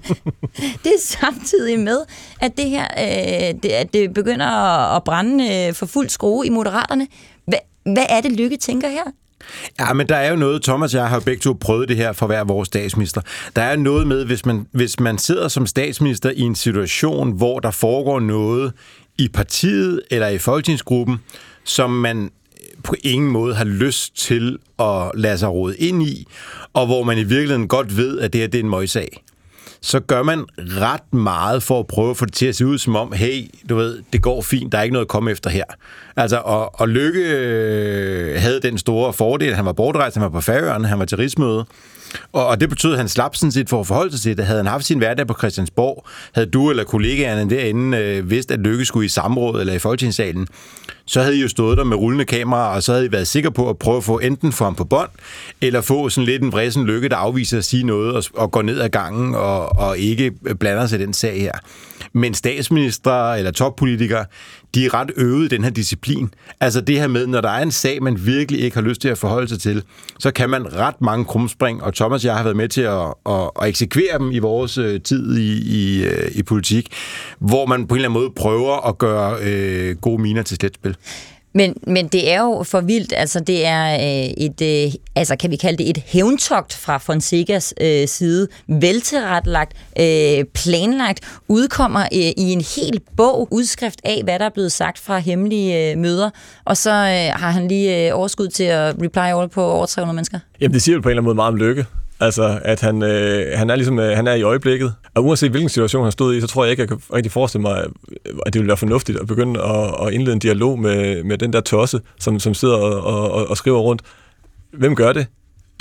det er samtidig med, at det her øh, det, at det begynder at brænde øh, for fuld skrue i Moderaterne. Hva, hvad er det, Lykke tænker her? Ja, men der er jo noget, Thomas og jeg har jo begge to prøvet det her for hver vores statsminister. Der er noget med, hvis man, hvis man sidder som statsminister i en situation, hvor der foregår noget i partiet eller i folketingsgruppen, som man på ingen måde har lyst til at lade sig rode ind i, og hvor man i virkeligheden godt ved, at det her det er en møgsag, så gør man ret meget for at prøve at få det til at se ud som om, hey, du ved, det går fint, der er ikke noget at komme efter her. Altså, og, og Lykke øh, havde den store fordel, han var bortrejst, han var på Færøerne, han var til rigsmøde, og, og det betød, at han slap sådan set for at forholde sig til det. Havde han haft sin hverdag på Christiansborg, havde du eller kollegaerne derinde øh, vidst, at Lykke skulle i samråd eller i Folketingssalen, så havde I jo stået der med rullende kamera, og så havde I været sikre på at prøve at få enten få ham på bånd, eller få sådan lidt en vresen Lykke, der afviser at sige noget og, og går ned ad gangen og, og ikke blander sig i den sag her. Men statsminister eller toppolitikere, de er ret øvede i den her disciplin. Altså det her med, når der er en sag, man virkelig ikke har lyst til at forholde sig til, så kan man ret mange krumspring, og Thomas og jeg har været med til at, at, at eksekvere dem i vores tid i, i, i politik, hvor man på en eller anden måde prøver at gøre øh, gode miner til sletspil. Men, men det er jo for vildt, altså det er øh, et, øh, altså kan vi kalde det et hævntogt fra Fonsecas øh, side, veltilrettelagt, øh, planlagt, udkommer øh, i en hel bog, udskrift af, hvad der er blevet sagt fra hemmelige øh, møder, og så øh, har han lige øh, overskud til at reply all på over tre hundrede mennesker. Jamen det siger jo på en eller anden måde meget om Lykke. Altså, at han, øh, han, er ligesom, øh, han er i øjeblikket. Og uanset hvilken situation han stod i, så tror jeg ikke, jeg kan rigtig forestille mig, at det ville være fornuftigt at begynde at, at indlede en dialog med, med den der tosse, som, som sidder og, og, og skriver rundt. Hvem gør det?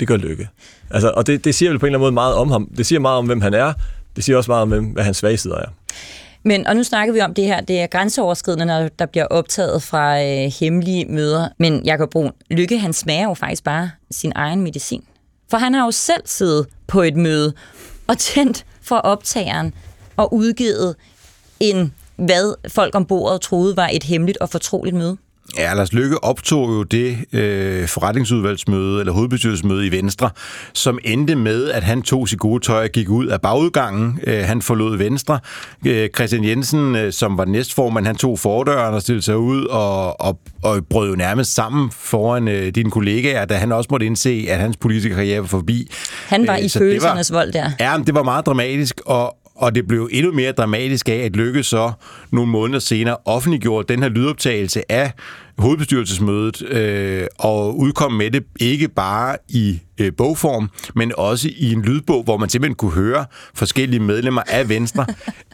det gør Løkke. Altså, og det, det siger vel på en eller anden måde meget om ham. Det siger meget om, hvem han er. Det siger også meget om, hvem, hvad hans svagsider er. Men, og nu snakker vi om det her, det er grænseoverskridende, når der bliver optaget fra øh, hemmelige møder. Men Jakob Bruun, Løkke, han smager jo faktisk bare sin egen medicin. For han har jo selv siddet på et møde og tændt for optageren og udgivet en, hvad folk om bordet troede var et hemmeligt og fortroligt møde. Ja, Lars Løkke optog jo det øh, forretningsudvalgsmøde, eller hovedbestyrelsesmøde i Venstre, som endte med, at han tog sit gode tøj og gik ud af bagudgangen. Øh, han forlod Venstre. Øh, Christian Jensen, øh, som var næstformand, han tog fordøren og stillede sig ud og, og, og brød jo nærmest sammen foran øh, dine kollegaer, da han også måtte indse, at hans politiske karriere var forbi. Han var øh, i følelsernes vold der. Ja, det var meget dramatisk, og Og det blev endnu mere dramatisk af, at Løkke så nogle måneder senere offentliggjorde den her lydoptagelse af hovedbestyrelsesmødet øh, og udkom med det ikke bare i øh, bogform, men også i en lydbog, hvor man simpelthen kunne høre forskellige medlemmer af Venstre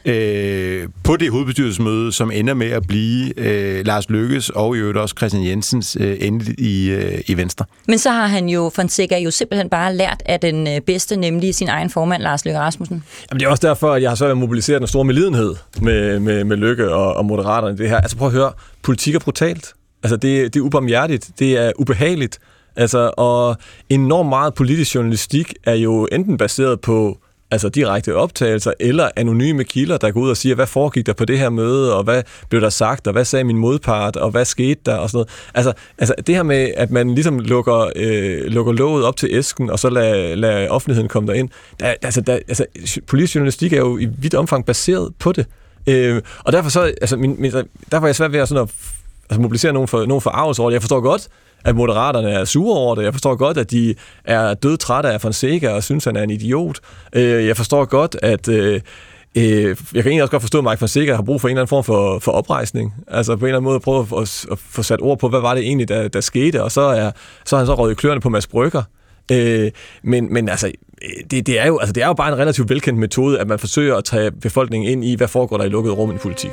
øh, på det hovedbestyrelsesmøde, som ender med at blive øh, Lars Løkkes og i øvrigt også Christian Jensens øh, ende i, øh, i Venstre. Men så har han jo, Fonseca, jo simpelthen bare lært af den øh, bedste, nemlig sin egen formand, Lars Løkke Rasmussen. Jamen, det er også derfor, at jeg har så mobiliseret en stor medlidenhed med, med, med Løkke og, og Moderaterne i det her. Altså prøv at høre, politik er brutalt. Altså, det, det er ubarmhjertigt, det er ubehageligt. Altså, og enormt meget politisk journalistik er jo enten baseret på altså direkte optagelser, eller anonyme kilder, der går ud og siger, hvad foregik der på det her møde, og hvad blev der sagt, og hvad sagde min modpart, og hvad skete der, og sådan noget. Altså, altså det her med, at man ligesom lukker, øh, lukker låget op til æsken, og så lader, lader offentligheden komme derind. Der, altså, der, altså, politisk journalistik er jo i vidt omfang baseret på det. Øh, og derfor så, altså, min, min, derfor er jeg svært ved at sådan at altså mobilisere nogen for, nogen forarvelse over det. Jeg forstår godt, at Moderaterne er sure over det. Jeg forstår godt, at de er dødtrætte af Fonseca og synes, han er en idiot. Jeg forstår godt, at øh, øh, jeg kan egentlig også godt forstå, at Mike Fonseca har brug for en eller anden form for, for oprejsning. Altså på en eller anden måde at prøve at, at, at få sat ord på, hvad var det egentlig, der, der skete, og så er, så er han så røget i kløerne på Mads Brügger. Øh, men, men altså, det, det, er jo, altså, det er jo bare en relativt velkendt metode, at man forsøger at tage befolkningen ind i, hvad foregår der i lukket rum i politik.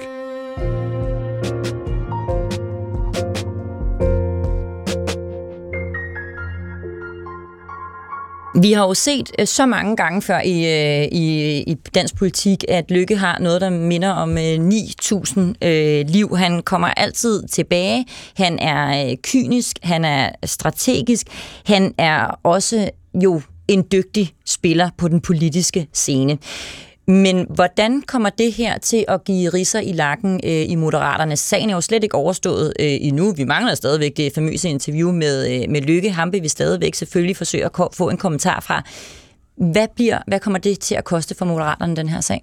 Vi har jo set så mange gange før i, i, i dansk politik, at Løkke har noget, der minder om ni tusind øh, liv. Han kommer altid tilbage. Han er øh, kynisk, han er strategisk. Han er også jo en dygtig spiller på den politiske scene. Men hvordan kommer det her til at give ridser i lakken øh, i Moderaterne? Sagen er jo slet ikke overstået øh, endnu. Vi mangler stadigvæk det famøse interview med, øh, med Løkke. Ham vil vi stadigvæk selvfølgelig forsøge at ko- få en kommentar fra. Hvad, bliver, hvad kommer det til at koste for Moderaterne, den her sag?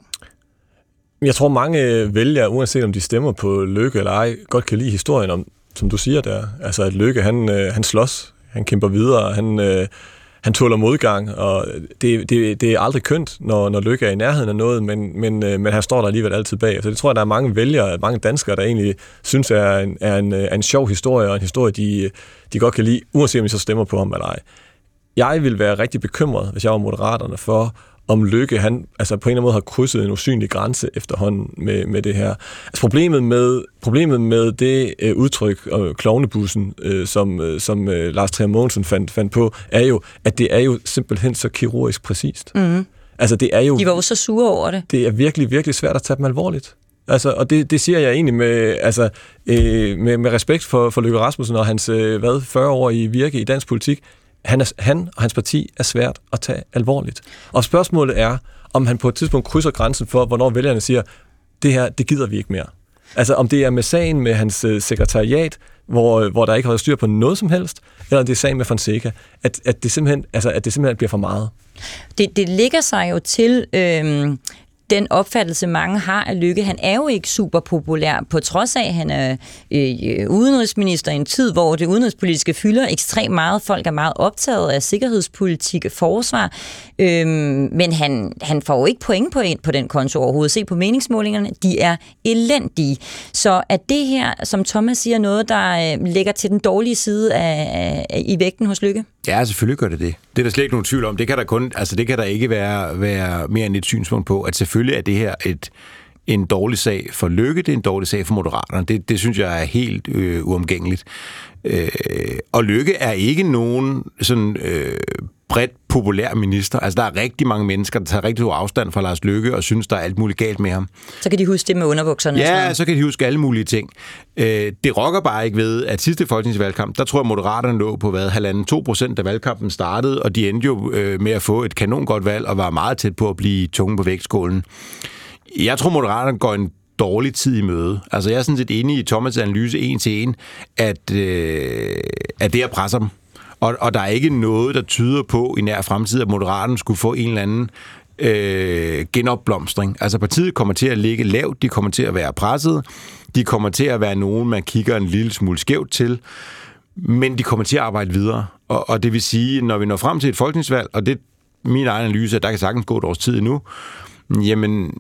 Jeg tror, mange vælgere, uanset om de stemmer på Løkke eller ej, godt kan lide historien om, som du siger der. Altså, at Løkke, han, øh, han slås, han kæmper videre, han... Øh, Han tåler modgang, og det, det, det er aldrig kønt, når, når Løkke er i nærheden af noget, men, men, men han står der alligevel altid bag. Så det tror jeg, der er mange vælgere, mange danskere, der egentlig synes er en, er en, er en sjov historie, og en historie, de, de godt kan lide, uanset om de så stemmer på ham eller ej. Jeg vil være rigtig bekymret, hvis jeg var Moderaterne, for om Løkke, han altså på en eller anden måde har krydset en usynlig grænse efterhånden med, med det her. Altså problemet med, problemet med det øh, udtryk, øh, klovnebussen, øh, som, øh, som øh, Lars Trier Mogensen fandt, fandt på, er jo, at det er jo simpelthen så kirurgisk præcist. Mm. Altså det er jo... De var jo så sure over det. Det er virkelig, virkelig svært at tage dem alvorligt. Altså, og det, det siger jeg egentlig med, altså, øh, med, med respekt for, for Løkke Rasmussen og hans øh, hvad, fyrre år i virke i dansk politik. Han, er, han og hans parti er svært at tage alvorligt. Og spørgsmålet er, om han på et tidspunkt krydser grænsen for, hvornår vælgerne siger, det her, det gider vi ikke mere. Altså om det er med sagen med hans øh, sekretariat, hvor, hvor der ikke har været styr på noget som helst, eller om det er sagen med Fonseca, at, at, det, simpelthen, altså, at det simpelthen bliver for meget. Det, det ligger sig jo til... Øh... den opfattelse, mange har af Løkke. Han er jo ikke super populær, på trods af, at han er øh, udenrigsminister i en tid, hvor det udenrigspolitiske fylder ekstremt meget. Folk er meget optaget af sikkerhedspolitik og forsvar, øhm, men han, han får jo ikke point på, ind på den konto overhovedet. Se på meningsmålingerne, de er elendige. Så er det her, som Thomas siger, noget, der øh, ligger til den dårlige side af, af, i vægten hos Løkke? Ja, selvfølgelig gør det det. Det er der slet ikke nogen tvivl om. Det kan der kun, altså det kan der ikke være, være mere end et synspunkt på, at selvfølgelig er det her et, en dårlig sag for Løkke, det er en dårlig sag for Moderaterne. Det, det synes jeg er helt øh, uomgængeligt. Øh, og Løkke er ikke nogen sådan øh, bredt populær minister. Altså, der er rigtig mange mennesker, der tager rigtig stor afstand fra Lars Løkke og synes, der er alt muligt galt med ham. Så kan de huske det med underbukserne? Ja, så kan de huske alle mulige ting. Øh, det rokker bare ikke ved, at sidste folketingsvalgkamp, der tror jeg, Moderaterne lå på hvad, halvanden to procent, da valgkampen startede, og de endte jo øh, med at få et kanongodt valg og var meget tæt på at blive tungen på vægtskålen. Jeg tror, Moderaterne går en dårlig tid i møde. Altså, jeg er sådan set enig i Thomas' analyse en til en, at, øh, at det her presser dem. Og, og der er ikke noget, der tyder på i nær fremtid, at Moderaterne skulle få en eller anden øh, genopblomstring. Altså, partiet kommer til at ligge lavt, de kommer til at være presset, de kommer til at være nogen, man kigger en lille smule skævt til, men de kommer til at arbejde videre. Og, og det vil sige, når vi når frem til et folketingsvalg, og det er min egen analyse, at der kan sagtens gå et års tid endnu, jamen,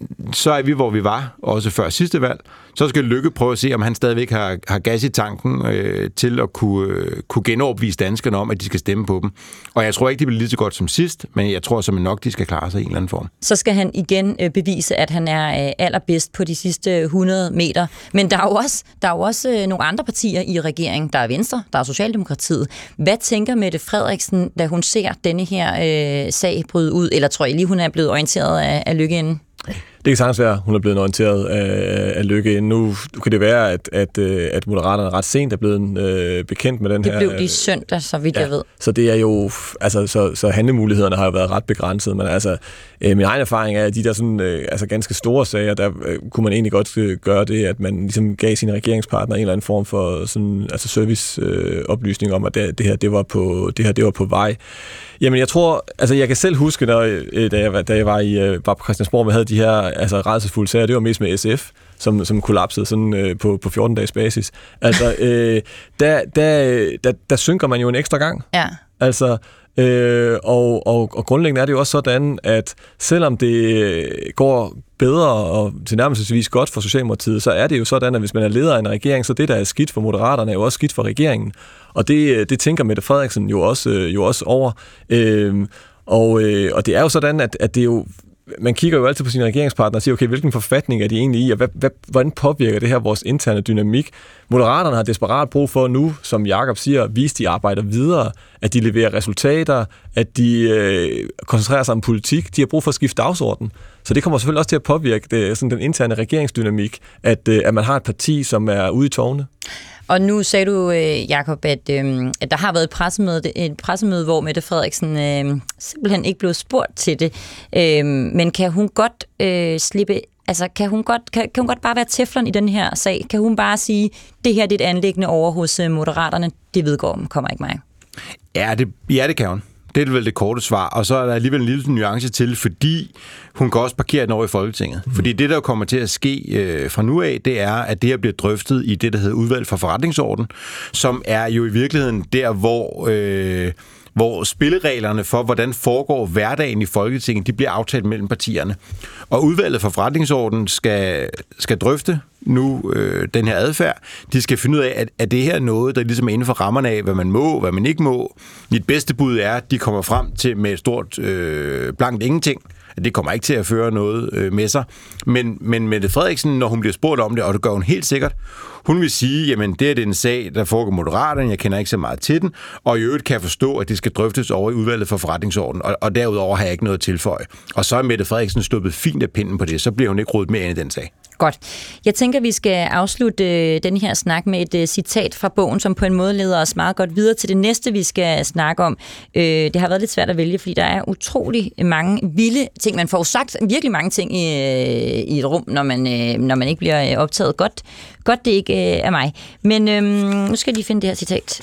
så er vi, hvor vi var, også før sidste valg. Så skal Løkke prøve at se, om han stadigvæk har, har gas i tanken øh, til at kunne, øh, kunne genoverbevise danskerne om, at de skal stemme på dem. Og jeg tror ikke, det bliver lige så godt som sidst, men jeg tror simpelthen nok, de skal klare sig i en eller anden form. Så skal han igen øh, bevise, at han er øh, allerbedst på de sidste hundrede meter. Men der er jo også, der er jo også øh, nogle andre partier i regeringen. Der er Venstre, der er Socialdemokratiet. Hvad tænker Mette Frederiksen, da hun ser denne her øh, sag bryde ud? Eller tror I lige, hun er blevet orienteret af, af Løkke inden? Det kan sagtens være, hun er blevet orienteret af, af Løkke. Nu kan det være, at, at, at Moderaterne ret sent er blevet øh, bekendt med den det her... Det blev de søndag, så vidt ja, jeg ved. Så det er jo... Altså, så, så handlemulighederne har jo været ret begrænsede, men altså, øh, min egen erfaring er, at de der sådan, øh, altså ganske store sager, der øh, kunne man egentlig godt øh, gøre det, at man ligesom gav sine regeringspartner en eller anden form for sådan, altså serviceoplysning øh, om, at det, det her, det var på, det her, det var på vej. Jamen, jeg tror, altså jeg kan selv huske, når, da, jeg, da jeg var, i, var på Christiansborg, vi havde de her altså, rædselsfulde sager, det var mest med S F, som, som kollapsede sådan, øh, på, på fjorten dages basis. Altså, øh, der, der, der, der synker man jo en ekstra gang. Ja. Altså, øh, og, og, og grundlæggende er det jo også sådan, at selvom det går bedre og tilnærmelsesvis godt for Socialdemokratiet, så er det jo sådan, at hvis man er leder af en regering, så det, der er skidt for Moderaterne, er jo også skidt for regeringen. Og det, det tænker Mette Frederiksen jo også, jo også over. Øh, og, øh, og det er jo sådan, at, at det er jo man kigger jo altid på sine regeringspartnere og siger, okay, hvilken forfatning er de egentlig i, og hvad, hvad, hvordan påvirker det her vores interne dynamik? Moderaterne har desperat brug for nu, som Jakob siger, at vise, de arbejder videre, at de leverer resultater, at de øh, koncentrerer sig om politik. De har brug for at skifte dagsorden. Så det kommer selvfølgelig også til at påvirke det, sådan den interne regeringsdynamik, at, øh, at man har et parti, som er ude i tårne. Og nu sagde du, Jakob, at, øh, at der har været et pressemøde, et pressemøde, hvor Mette Frederiksen øh, simpelthen ikke blev spurgt til det. Øh, men kan hun godt øh, slippe, altså kan hun godt, kan, kan hun godt bare være teflon i den her sag? Kan hun bare sige, det her det er et anliggende over hos øh, Moderaterne, det vedgår kommer ikke mig? Ja, det, ja, det kan hun. Det er vel det korte svar. Og så er der alligevel en lille nuance til, fordi hun kan også parkere den over i Folketinget. Mm. Fordi det, der kommer til at ske øh, fra nu af, det er, at det her bliver drøftet i det, der hedder Udvalg for Forretningsorden, som er jo i virkeligheden der, hvor... Øh, hvor spillereglerne for, hvordan foregår hverdagen i Folketinget, de bliver aftalt mellem partierne. Og udvalget for forretningsordenen skal, skal drøfte nu øh, den her adfærd. De skal finde ud af, at, at det her er noget, der ligesom er inden for rammerne af, hvad man må, hvad man ikke må. Mit bedste bud er, at de kommer frem til med et stort øh, blankt ingenting. Det kommer ikke til at føre noget øh, med sig. Men, men Mette Frederiksen, når hun bliver spurgt om det, og det gør hun helt sikkert, hun vil sige, jamen det er det en sag, der foregår Moderaterne, jeg kender ikke så meget til den, og i øvrigt kan jeg forstå, at det skal drøftes over i udvalget for forretningsordenen, og, og derudover har jeg ikke noget at tilføje. Og så er Mette Frederiksen sluppet fint af pinden på det, så bliver hun ikke rodet mere ind i den sag. Godt. Jeg tænker, vi skal afslutte øh, den her snak med et øh, citat fra bogen, som på en måde leder os meget godt videre til det næste, vi skal snakke om. Øh, det har været lidt svært at vælge, fordi der er utrolig mange vilde ting. Man får sagt virkelig mange ting i, øh, i et rum, når man, øh, når man ikke bliver optaget. Godt, godt det ikke øh, er mig. Men øh, nu skal jeg lige finde det her citat.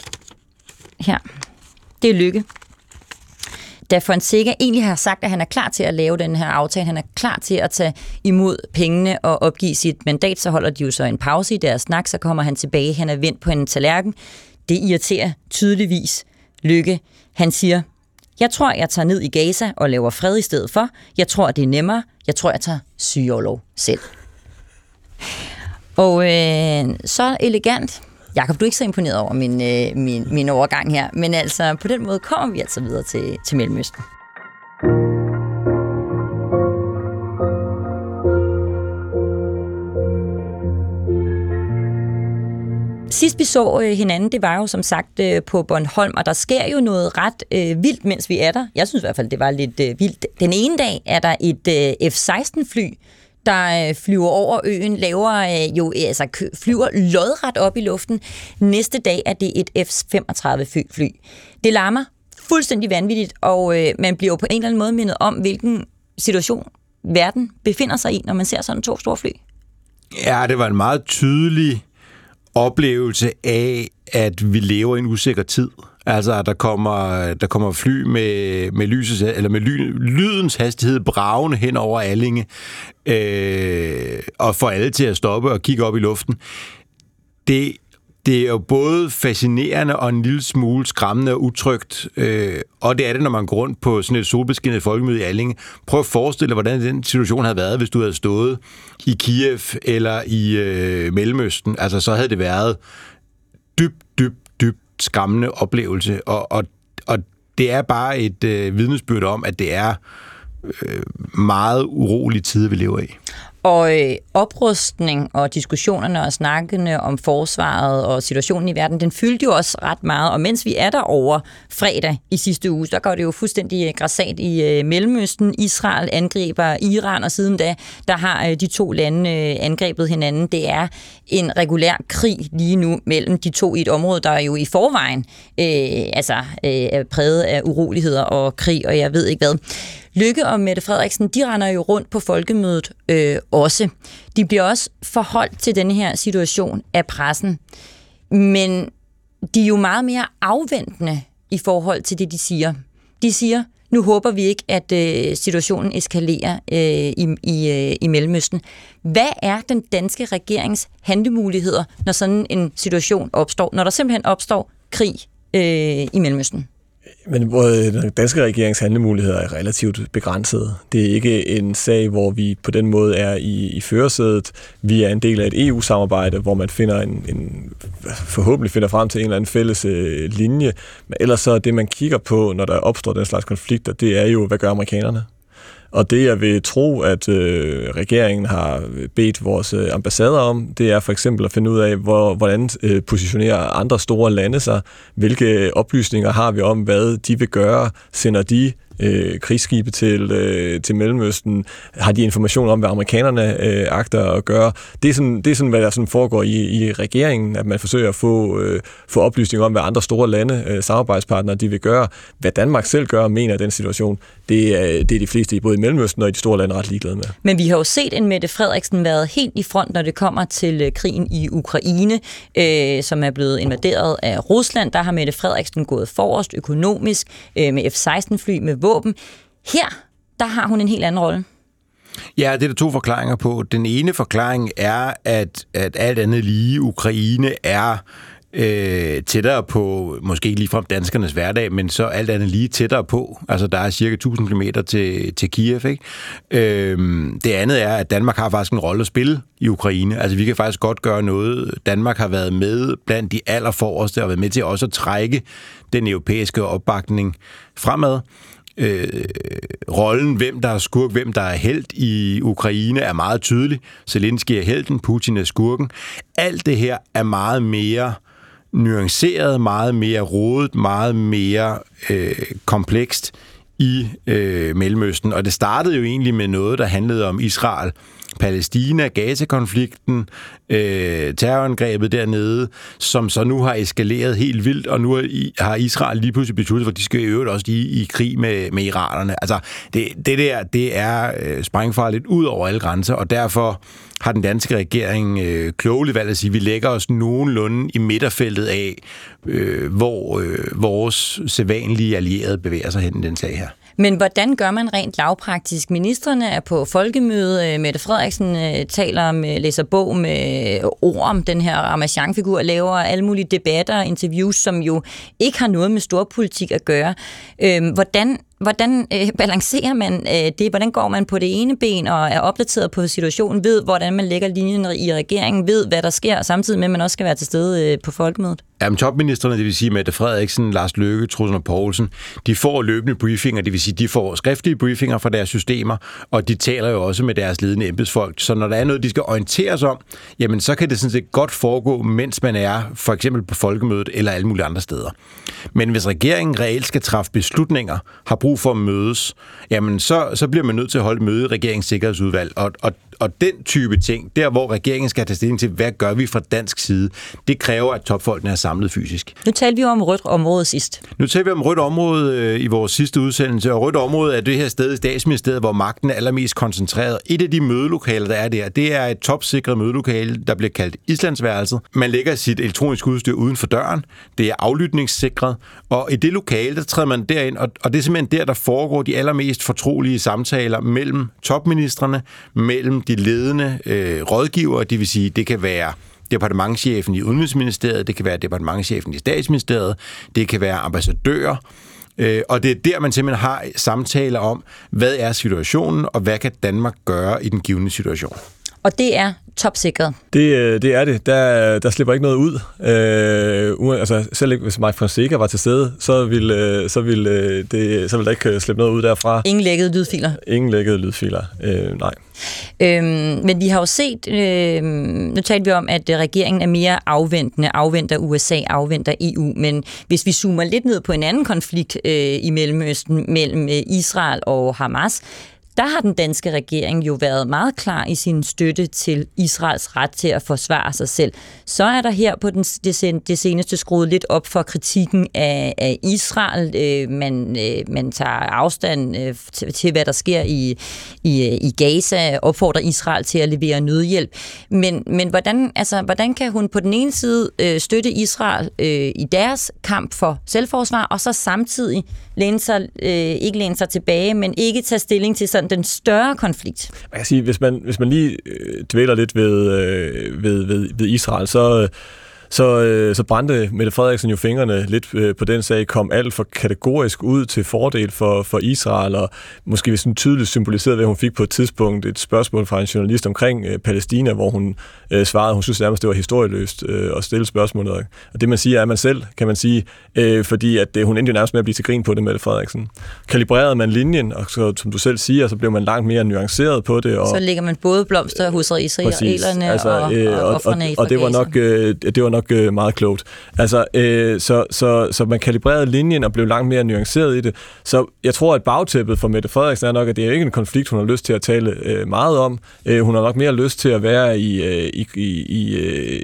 Her. Det er Løkke. Da Fonseca egentlig har sagt, at han er klar til at lave den her aftale, han er klar til at tage imod pengene og opgive sit mandat, så holder de jo så en pause i deres snak, så kommer han tilbage, han er vendt på en tallerken. Det irriterer tydeligvis Løkke. Han siger, jeg tror, jeg tager ned i Gaza og laver fred i stedet for. Jeg tror, det er nemmere. Jeg tror, jeg tager sygeorlov selv. Og øh, så elegant. Jakob, du er ikke så imponeret over min, øh, min, min overgang her, men altså på den måde kommer vi altså videre til, til Mellemøsten. Sidst vi så øh, hinanden, det var jo som sagt øh, på Bornholm, og der sker jo noget ret øh, vildt, mens vi er der. Jeg synes i hvert fald, det var lidt øh, vildt. Den ene dag er der et øh, F seksten fly, der øh, flyver over øen, laver øh, jo altså flyver lodret op i luften. Næste dag er det et F femogtredive fly. Det larmer fuldstændig vanvittigt, og øh, man bliver jo på en eller anden måde mindet om, hvilken situation verden befinder sig i, når man ser sådan to store fly. Ja, det var en meget tydelig oplevelse af, at vi lever i en usikker tid. Altså, der kommer, der kommer fly med, med, lysets, eller med ly, lydens hastighed bragende hen over Allinge, øh, og får alle til at stoppe og kigge op i luften. Det, det er jo både fascinerende og en lille smule skræmmende og utrygt, øh, og det er det, når man går rundt på sådan et solbeskinnet folkemøde i Allinge. Prøv at forestille dig, hvordan den situation havde været, hvis du havde stået i Kiev eller i øh, Mellemøsten. Altså, så havde det været dybt, dybt, dybt skræmmende oplevelse, og, og, og det er bare et øh, vidnesbyrd om, at det er øh, meget urolige tider, vi lever i. Og øh, oprustning og diskussionerne og snakkene om forsvaret og situationen i verden, den fyldte jo også ret meget. Og mens vi er der over fredag i sidste uge, der går det jo fuldstændig grassat i øh, Mellemøsten. Israel angriber Iran, og siden da, der har øh, de to lande øh, angrebet hinanden. Det er en regulær krig lige nu mellem de to i et område, der er jo i forvejen øh, altså, øh, er præget af uroligheder og krig, og jeg ved ikke hvad. Løkke og Mette Frederiksen, de render jo rundt på folkemødet øh, også. De bliver også forholdt til denne her situation af pressen. Men de er jo meget mere afventende i forhold til det, de siger. De siger, nu håber vi ikke, at øh, situationen eskalerer øh, i, i, øh, i Mellemøsten. Hvad er den danske regerings handlemuligheder, når sådan en situation opstår? Når der simpelthen opstår krig øh, i Mellemøsten? Men den danske regerings handlemuligheder er relativt begrænsede. Det er ikke en sag, hvor vi på den måde er i, i førersædet. Vi er en del af et E U-samarbejde, hvor man finder en, en, forhåbentlig finder frem til en eller anden fælles øh, linje. Men ellers så det, man kigger på, når der opstår den slags konflikter, det er jo, hvad gør amerikanerne? Og det, jeg vil tro, at øh, regeringen har bedt vores øh, ambassader om, det er for eksempel at finde ud af, hvor, hvordan øh, positionerer andre store lande sig, hvilke oplysninger har vi om, hvad de vil gøre, sender de øh, krigsskibe til, øh, til Mellemøsten, har de information om, hvad amerikanerne øh, agter at gøre. Det er sådan, det er sådan hvad der sådan foregår i, i regeringen, at man forsøger at få, øh, få oplysninger om, hvad andre store lande, øh, samarbejdspartnere, de vil gøre. Hvad Danmark selv gør og mener i den situation, det er, det er de fleste i både i Mellemøsten og i de store lande ret ligeglade med. Men vi har jo set en Mette Frederiksen været helt i front, når det kommer til øh, krigen i Ukraine, øh, som er blevet invaderet af Rusland. Der har Mette Frederiksen gået forrest økonomisk øh, med F seksten fly, med våben. Her, der har hun en helt anden rolle. Ja, det er der to forklaringer på. Den ene forklaring er, at, at alt andet lige Ukraine er øh, tættere på, måske ikke ligefrem danskernes hverdag, men så alt andet lige tættere på. Altså, der er cirka tusind kilometer til, til Kiev, ikke? Øh, det andet er, at Danmark har faktisk en rolle at spille i Ukraine. Altså, vi kan faktisk godt gøre noget. Danmark har været med blandt de allerforreste og været med til også at trække den europæiske opbakning fremad. Øh, rollen, hvem der er skurk, hvem der er helt i Ukraine, er meget tydelig. Zelensky er helten, Putin er skurken. Alt det her er meget mere nuanceret, meget mere rodet, meget mere øh, komplekst i øh, Mellemøsten. Og det startede jo egentlig med noget, der handlede om Israel, Palæstina, Gaza-konflikten, øh, terrorangrebet dernede, som så nu har eskaleret helt vildt, og nu har Israel lige pludselig besluttet, for de skal i øvrigt også lige i krig med, med iranerne. Altså, det, det der, det er øh, sprængfarligt ud over alle grænser, og derfor har den danske regering øh, klogeligt valgt at sige, at vi lægger os nogenlunde i midterfeltet af, øh, hvor øh, vores sædvanlige allierede bevæger sig hen i den sag her. Men hvordan gør man rent lavpraktisk? Ministrene er på folkemøde. Mette Frederiksen øh, taler med, læser bog med ord om den her Ramachan-figur, laver alle mulige debatter og interviews, som jo ikke har noget med storpolitik at gøre. Øh, hvordan hvordan øh, balancerer man øh, det? Hvordan går man på det ene ben og er opdateret på situationen, ved hvordan man lægger linjen i regeringen, ved hvad der sker, samtidig med at man også skal være til stede øh, på folkemødet? Jamen, topministerne, det vil sige Mette Frederiksen, Lars Løkke, Trudeau og Poulsen, de får løbende briefinger, det vil sige, de får skriftlige briefinger fra deres systemer, og de taler jo også med deres ledende embedsfolk. Så når der er noget, de skal orienteres om, jamen så kan det sådan set godt foregå, mens man er for eksempel på folkemødet eller alle mulige andre steder. Men hvis regeringen reelt skal træffe beslutninger, har brug for at mødes, jamen så, så bliver man nødt til at holde møde i regeringens sikkerhedsudvalg. Og, og, og den type ting, der hvor regeringen skal tage stilling til, hvad gør vi fra dansk side, det kræver, at topfolkene er samlet fysisk. Nu talte vi jo om rødt område sidst. Nu talte vi om rødt område øh, i vores sidste udsendelse, og rødt område er det her sted i Statsministeriet, hvor magten er allermest koncentreret. Et af de mødelokaler, der er der, det er et topsikret mødelokale, der bliver kaldt Islandsværelset. Man lægger sit elektroniske udstyr uden for døren. Det er aflytningssikret, og i det lokale, der træder man derind, og, og det er simpelthen der, der foregår de allermest fortrolige samtaler mellem topministrene, mellem de ledende øh, rådgivere, det vil sige, det kan være departementschefen i Udenrigsministeriet, det kan være departementschefen i Statsministeriet, det kan være ambassadører, øh, og det er der, man simpelthen har samtaler om, hvad er situationen, og hvad kan Danmark gøre i den givne situation. Og det er topsikret. Det, det er det. Der, der slipper ikke noget ud. Øh, altså, selv ikke hvis Mike Fonseca var til stede, så ville, så ville, det, så ville der ikke slippe noget ud derfra. Ingen lækkede lydfiler. Ingen lækkede lydfiler, øh, nej. Øhm, men vi har jo set, øh, nu talte vi om, at regeringen er mere afventende, afventer U S A, afventer E U, men hvis vi zoomer lidt ned på en anden konflikt øh, i Mellemøsten mellem Israel og Hamas, der har den danske regering jo været meget klar i sin støtte til Israels ret til at forsvare sig selv. Så er der her på den, det, det seneste skruet lidt op for kritikken af, af Israel. Øh, man, øh, man tager afstand øh, til, til, hvad der sker i, i, i Gaza, opfordrer Israel til at levere nødhjælp. Men, men hvordan, altså, hvordan kan hun på den ene side øh, støtte Israel øh, i deres kamp for selvforsvar, og så samtidig læne sig, øh, ikke læne sig tilbage, men ikke tage stilling til sådan den større konflikt? Jeg kan sige, hvis man, hvis man lige øh, dvæler lidt ved, øh, ved, ved, ved Israel, så, øh, så, øh, så brændte Mette Frederiksen jo fingrene lidt øh, på den sag, kom alt for kategorisk ud til fordel for, for Israel, og måske hvis hun tydeligt symboliserede, hvad hun fik på et tidspunkt et spørgsmål fra en journalist omkring øh, Palæstina, hvor hun øh, svarede, hun synes nærmest, det var historieløst øh, at stille spørgsmålet. Og det man siger er man selv, kan man sige, øh, fordi at øh, hun endte jo nærmest med at blive til grin på det, Mette Frederiksen. Kalibrerede man linjen, og så, som du selv siger, så blev man langt mere nuanceret på det. Og, så lægger man både blomster hos israelerne altså, og, øh, og offrene i og, og det var nok, øh, det var nok øh, meget klogt. Altså, øh, så, så, så man kalibrerede linjen og blev langt mere nuanceret i det. Så jeg tror, at bagtæppet for Mette Frederiksen er nok, at det er ikke en konflikt, hun har lyst til at tale øh, meget om. Øh, hun har nok mere lyst til at være i, øh, i, i, i,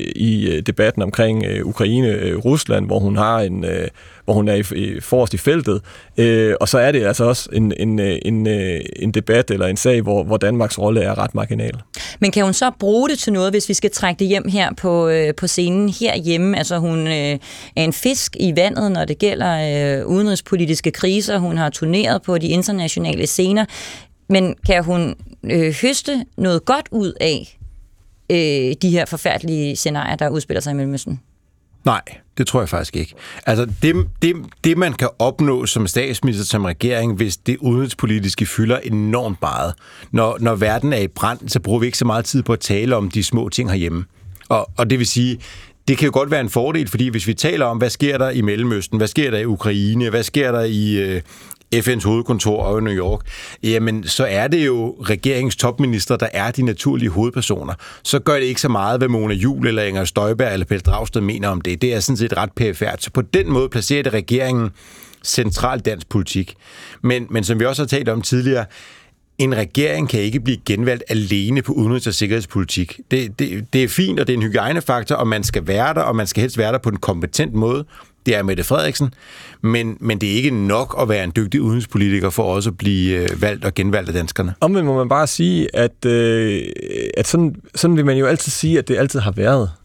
i debatten omkring øh, Ukraine-Rusland, hvor hun har en... Øh, hvor hun er i, i, forrest i feltet. Øh, og så er det altså også en, en, en, en debat eller en sag, hvor, hvor Danmarks rolle er ret marginal. Men kan hun så bruge det til noget, hvis vi skal trække det hjem her på, øh, på scenen herhjemme? Altså hun øh, er en fisk i vandet, når det gælder øh, udenrigspolitiske kriser. Hun har turneret på de internationale scener. Men kan hun øh, høste noget godt ud af øh, de her forfærdelige scenarier, der udspiller sig i Mellemøsten? Nej, det tror jeg faktisk ikke. Altså, det, det, det man kan opnå som statsminister, som regering, hvis det udenrigspolitiske fylder enormt meget. Når, når verden er i brand, så bruger vi ikke så meget tid på at tale om de små ting herhjemme. Og, og det vil sige, det kan jo godt være en fordel, fordi hvis vi taler om, hvad sker der i Mellemøsten, hvad sker der i Ukraine, hvad sker der i... Øh, F N's hovedkontor og i New York, jamen så er det jo regeringens topminister, der er de naturlige hovedpersoner. Så gør det ikke så meget, hvad Mona Juul eller Inger Støjberg eller Pelle Dragsted mener om det. Det er sådan set ret perifert. Så på den måde placerer det regeringen central dansk politik. Men, men som vi også har talt om tidligere, en regering kan ikke blive genvalgt alene på udenrigs- og sikkerhedspolitik. Det, det, det er fint, og det er en hygiejnefaktor, og man skal være der, og man skal helst være der på en kompetent måde. Det er Mette Frederiksen, men, men det er ikke nok at være en dygtig udenrigspolitiker for også at blive valgt og genvalgt af danskerne. Omvendt må man bare sige, at, øh, at sådan, sådan vil man jo altid sige, at det altid har været.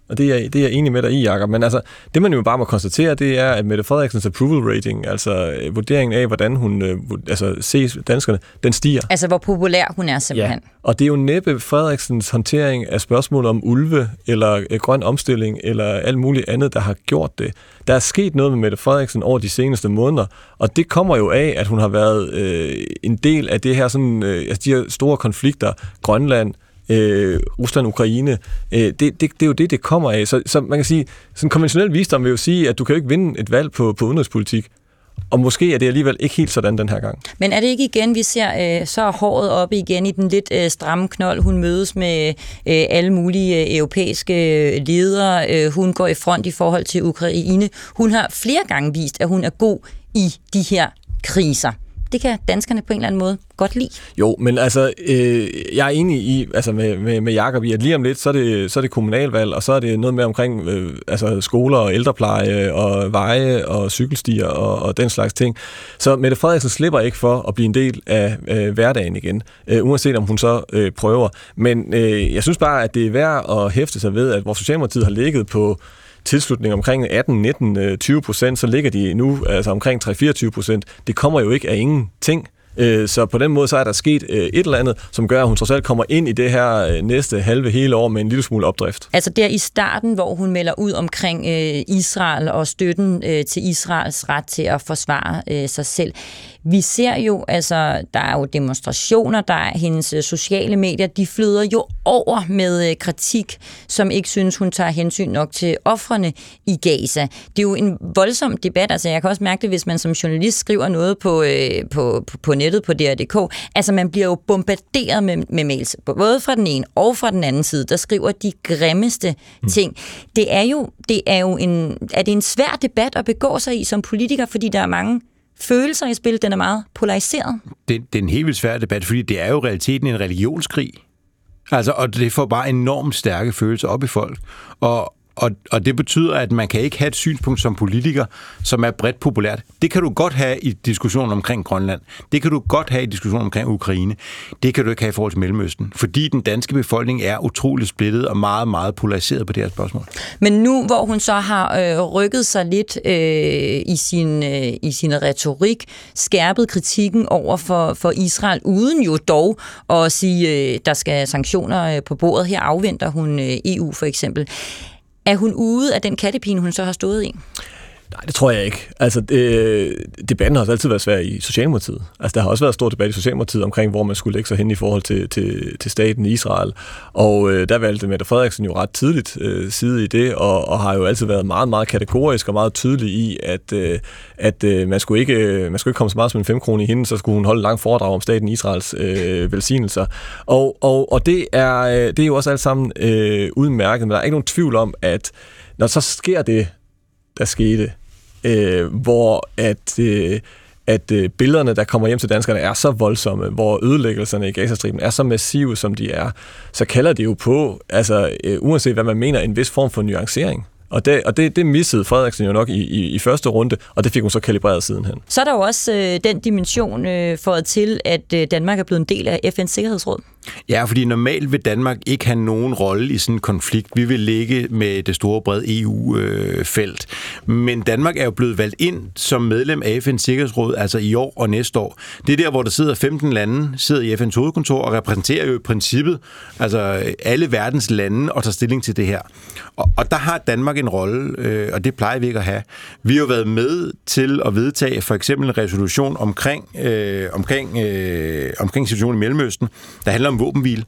Og det er, det er jeg enig med dig i, Jacob. Men altså, det man jo bare må konstatere, det er, at Mette Frederiksens approval rating, altså vurderingen af, hvordan hun øh, altså, ses danskerne, den stiger. Altså, hvor populær hun er simpelthen. Ja. Og det er jo næppe Frederiksens håndtering af spørgsmål om ulve, eller øh, grøn omstilling, eller alt muligt andet, der har gjort det. Der er sket noget med Mette Frederiksen over de seneste måneder, og det kommer jo af, at hun har været øh, en del af det her, sådan, øh, altså de her store konflikter, Grønland, Øh, Rusland, Ukraine, øh, det, det, det er jo det, det kommer af. Så, så man kan sige, sådan konventionel visdom vil jo sige, at du kan jo ikke vinde et valg på, på udenrigspolitik. Og måske er det alligevel ikke helt sådan den her gang. Men er det ikke igen, vi ser, øh, så er håret oppe igen i den lidt øh, stramme knold. Hun mødes med øh, alle mulige øh, europæiske ledere. Øh, hun går i front i forhold til Ukraine. Hun har flere gange vist, at hun er god i de her kriser. Det kan danskerne på en eller anden måde godt lide. Jo, men altså, øh, jeg er enig i, altså med, med, med Jacob i, at lige om lidt, så er det, så er det kommunalvalg, og så er det noget med omkring øh, altså skoler og ældrepleje og veje og cykelstier og, og den slags ting. Så Mette Frederiksen slipper ikke for at blive en del af øh, hverdagen igen, øh, uanset om hun så øh, prøver. Men øh, jeg synes bare, at det er værd at hæfte sig ved, at hvor Socialdemokratiet har ligget på tilslutning omkring atten, nitten, tyve procent, så ligger de nu altså omkring tre til fireogtyve procent. Det kommer jo ikke af ingenting. Så på den måde så er der sket et eller andet, som gør, at hun trods alt kommer ind i det her næste halve hele år med en lille smule opdrift. Altså der i starten, hvor hun melder ud omkring Israel og støtten til Israels ret til at forsvare sig selv. Vi ser jo, altså, der er jo demonstrationer, der er hendes sociale medier, de flyder jo over med kritik, som ikke synes, hun tager hensyn nok til ofrene i Gaza. Det er jo en voldsom debat, altså jeg kan også mærke det, hvis man som journalist skriver noget på, øh, på, på nettet, på D R punktum d k. Altså man bliver jo bombarderet med, med mails, både fra den ene og fra den anden side, der skriver de grimmeste mm. ting. Det er jo, det er jo en, er det en svær debat at begå sig i som politiker, fordi der er mange følelser i spil, den er meget polariseret. Det, det er en helt vildt svær debat, fordi det er jo i realiteten en religionskrig. Altså, og det får bare enormt stærke følelser op i folk. Og, og, og det betyder, at man kan ikke have et synspunkt som politiker, som er bredt populært. Det kan du godt have i diskussionen omkring Grønland. Det kan du godt have i diskussionen omkring Ukraine. Det kan du ikke have i forhold til Mellemøsten. Fordi den danske befolkning er utroligt splittet og meget, meget polariseret på det her spørgsmål. Men nu, hvor hun så har øh, rykket sig lidt øh, i, sin, øh, i sin retorik, skærpet kritikken over for, for Israel, uden jo dog at sige, øh, der skal sanktioner øh, på bordet. Her afventer hun øh, E U for eksempel. Er hun ude af den kattepine, hun så har stået i? Nej, det tror jeg ikke. Altså, det, debatten har også altid været svær i Socialdemokratiet. Altså, der har også været stor debat i Socialdemokratiet omkring, hvor man skulle lægge sig hen i forhold til, til, til staten Israel. Og øh, der valgte Mette Frederiksen jo ret tidligt øh, side i det, og, og har jo altid været meget, meget kategorisk og meget tydelig i, at, øh, at øh, man, skulle ikke, man skulle ikke komme så meget som en femkrone i hende, så skulle hun holde en lang foredrag om staten Israels øh, velsignelser. Og, og, og det, er, det er jo også alt sammen øh, udmærket, men der er ikke nogen tvivl om, at når så sker det, der skete, øh, hvor at, øh, at øh, billederne, der kommer hjem til danskerne, er så voldsomme, hvor ødelæggelserne i Gazastriben er så massive, som de er, så kalder det jo på, altså øh, uanset hvad man mener, en vis form for nuancering. Og det, og det, det missede Frederiksen jo nok i, i, i første runde, og det fik hun så kalibreret sidenhen. Så er der jo også øh, den dimension øh, for til, at øh, Danmark er blevet en del af F N's Sikkerhedsråd. Ja, fordi normalt vil Danmark ikke have nogen rolle i sådan en konflikt. Vi vil ligge med det store brede E U-felt. Men Danmark er jo blevet valgt ind som medlem af F N's Sikkerhedsråd, altså i år og næste år. Det er der, hvor der sidder femten lande, sidder i F N's hovedkontor og repræsenterer jo i princippet altså alle verdens lande og tager stilling til det her. Og, og der har Danmark en rolle, øh, og det plejer vi ikke at have. Vi har jo været med til at vedtage for eksempel en resolution omkring, øh, omkring, øh, omkring situationen i Mellemøsten, der handler om våbenhvile,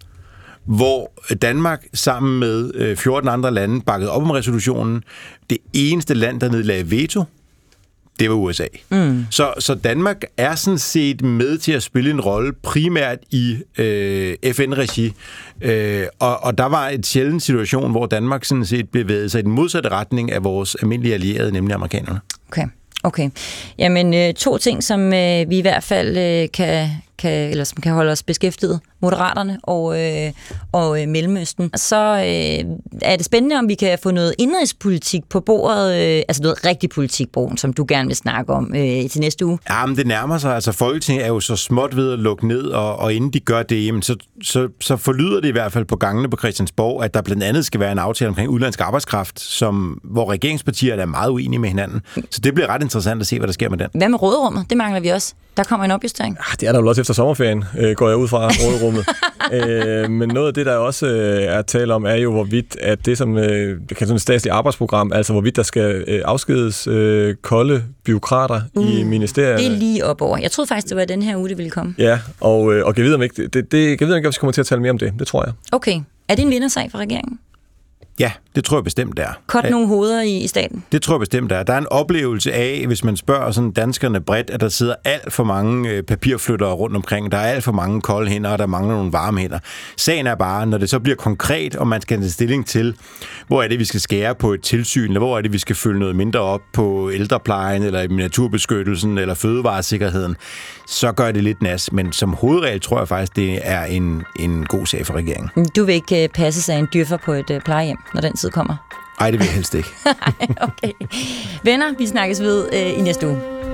hvor Danmark sammen med fjorten andre lande bakkede op om resolutionen. Det eneste land, der nedlagde veto, det var U S A. Mm. Så, så Danmark er sådan set med til at spille en rolle primært i øh, F N-regi. Øh, og, og der var et sjældent situation, hvor Danmark sådan set bevægede sig i den modsatte retning af vores almindelige allierede, nemlig amerikanerne. Okay. Okay. Jamen, to ting, som vi i hvert fald kan, kan, eller som kan holde os beskæftiget, Moderaterne og, øh, og øh, Mellemøsten. Så øh, er det spændende, om vi kan få noget indrigspolitik på bordet, øh, altså noget rigtig politik, Broen, som du gerne vil snakke om øh, til næste uge. Ja, men det nærmer sig. Altså, Folketinget er jo så småt ved at lukke ned, og, og inden de gør det, jamen, så, så, så forlyder det i hvert fald på gangene på Christiansborg, at der blandt andet skal være en aftale omkring udenlandsk arbejdskraft, som, hvor regeringspartierne er meget uenige med hinanden. Så det bliver ret interessant at se, hvad der sker med den. Hvad med råderummet? Det mangler vi også. Der kommer en opjustering. Ah, det er der jo også efter sommerferien, øh, går jeg ud fra råderummet. øh, men noget af det, der også øh, er tale om, er jo, hvorvidt at det som øh, det kan sådan et statsligt arbejdsprogram, altså hvorvidt der skal øh, afskedes øh, kolde byråkrater mm. i ministeriet. Det er lige op over. Jeg troede faktisk, det var den her uge, det ville komme. Ja, og, øh, og jeg ved om ikke, det, det, jeg ved ikke, om vi kommer til at tale mere om det. Det tror jeg. Okay. Er det en vindersag for regeringen? Ja, det tror jeg bestemt, det er. Kort nogle hoveder i, i staten? Det tror jeg bestemt, det er. Der er en oplevelse af, hvis man spørger sådan danskerne bredt, at der sidder alt for mange øh, papirflyttere rundt omkring. Der er alt for mange kolde hænder, og der mangler nogle varme hænder. Sagen er bare, når det så bliver konkret, og man skal tage stilling til, hvor er det, vi skal skære på et tilsyn, eller hvor er det, vi skal følge noget mindre op på ældreplejen, eller i naturbeskyttelsen, eller fødevaresikkerheden, så gør det lidt nas. Men som hovedregel tror jeg faktisk, det er en, en god sag for regeringen. Du vil ikke øh, passe sig en dyrfer på et øh, plejehjem, når den tid kommer? Nej, det vil jeg helst ikke. Nej, okay. Venner, vi snakkes ved øh, i næste uge.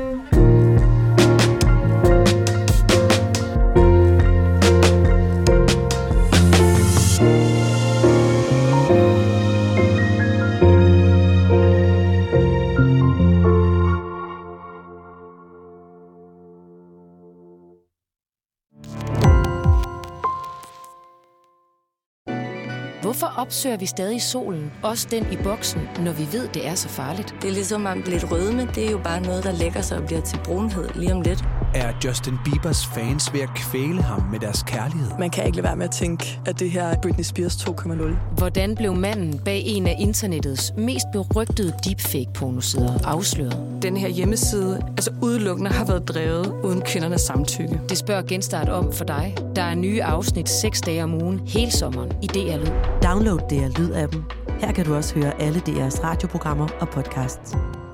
Hvorfor opsøger vi stadig solen, også den i boksen, når vi ved, det er så farligt? Det er ligesom om lidt rødme, det er jo bare noget, der lægger sig og bliver til brunhed lige om lidt. Er Justin Biebers fans ved at kvæle ham med deres kærlighed? Man kan ikke lade være med at tænke, at det her er Britney Spears to punkt nul. Hvordan blev manden bag en af internettets mest berygtede deepfake-pornosider afsløret? Den her hjemmeside altså udelukkende har været drevet uden kvindernes samtykke. Det spørger Genstart om for dig. Der er nye afsnit seks dage om ugen, hele sommeren i D R Lyd. Download D R Lyd-appen. Her kan du også høre alle D R's radioprogrammer og podcasts.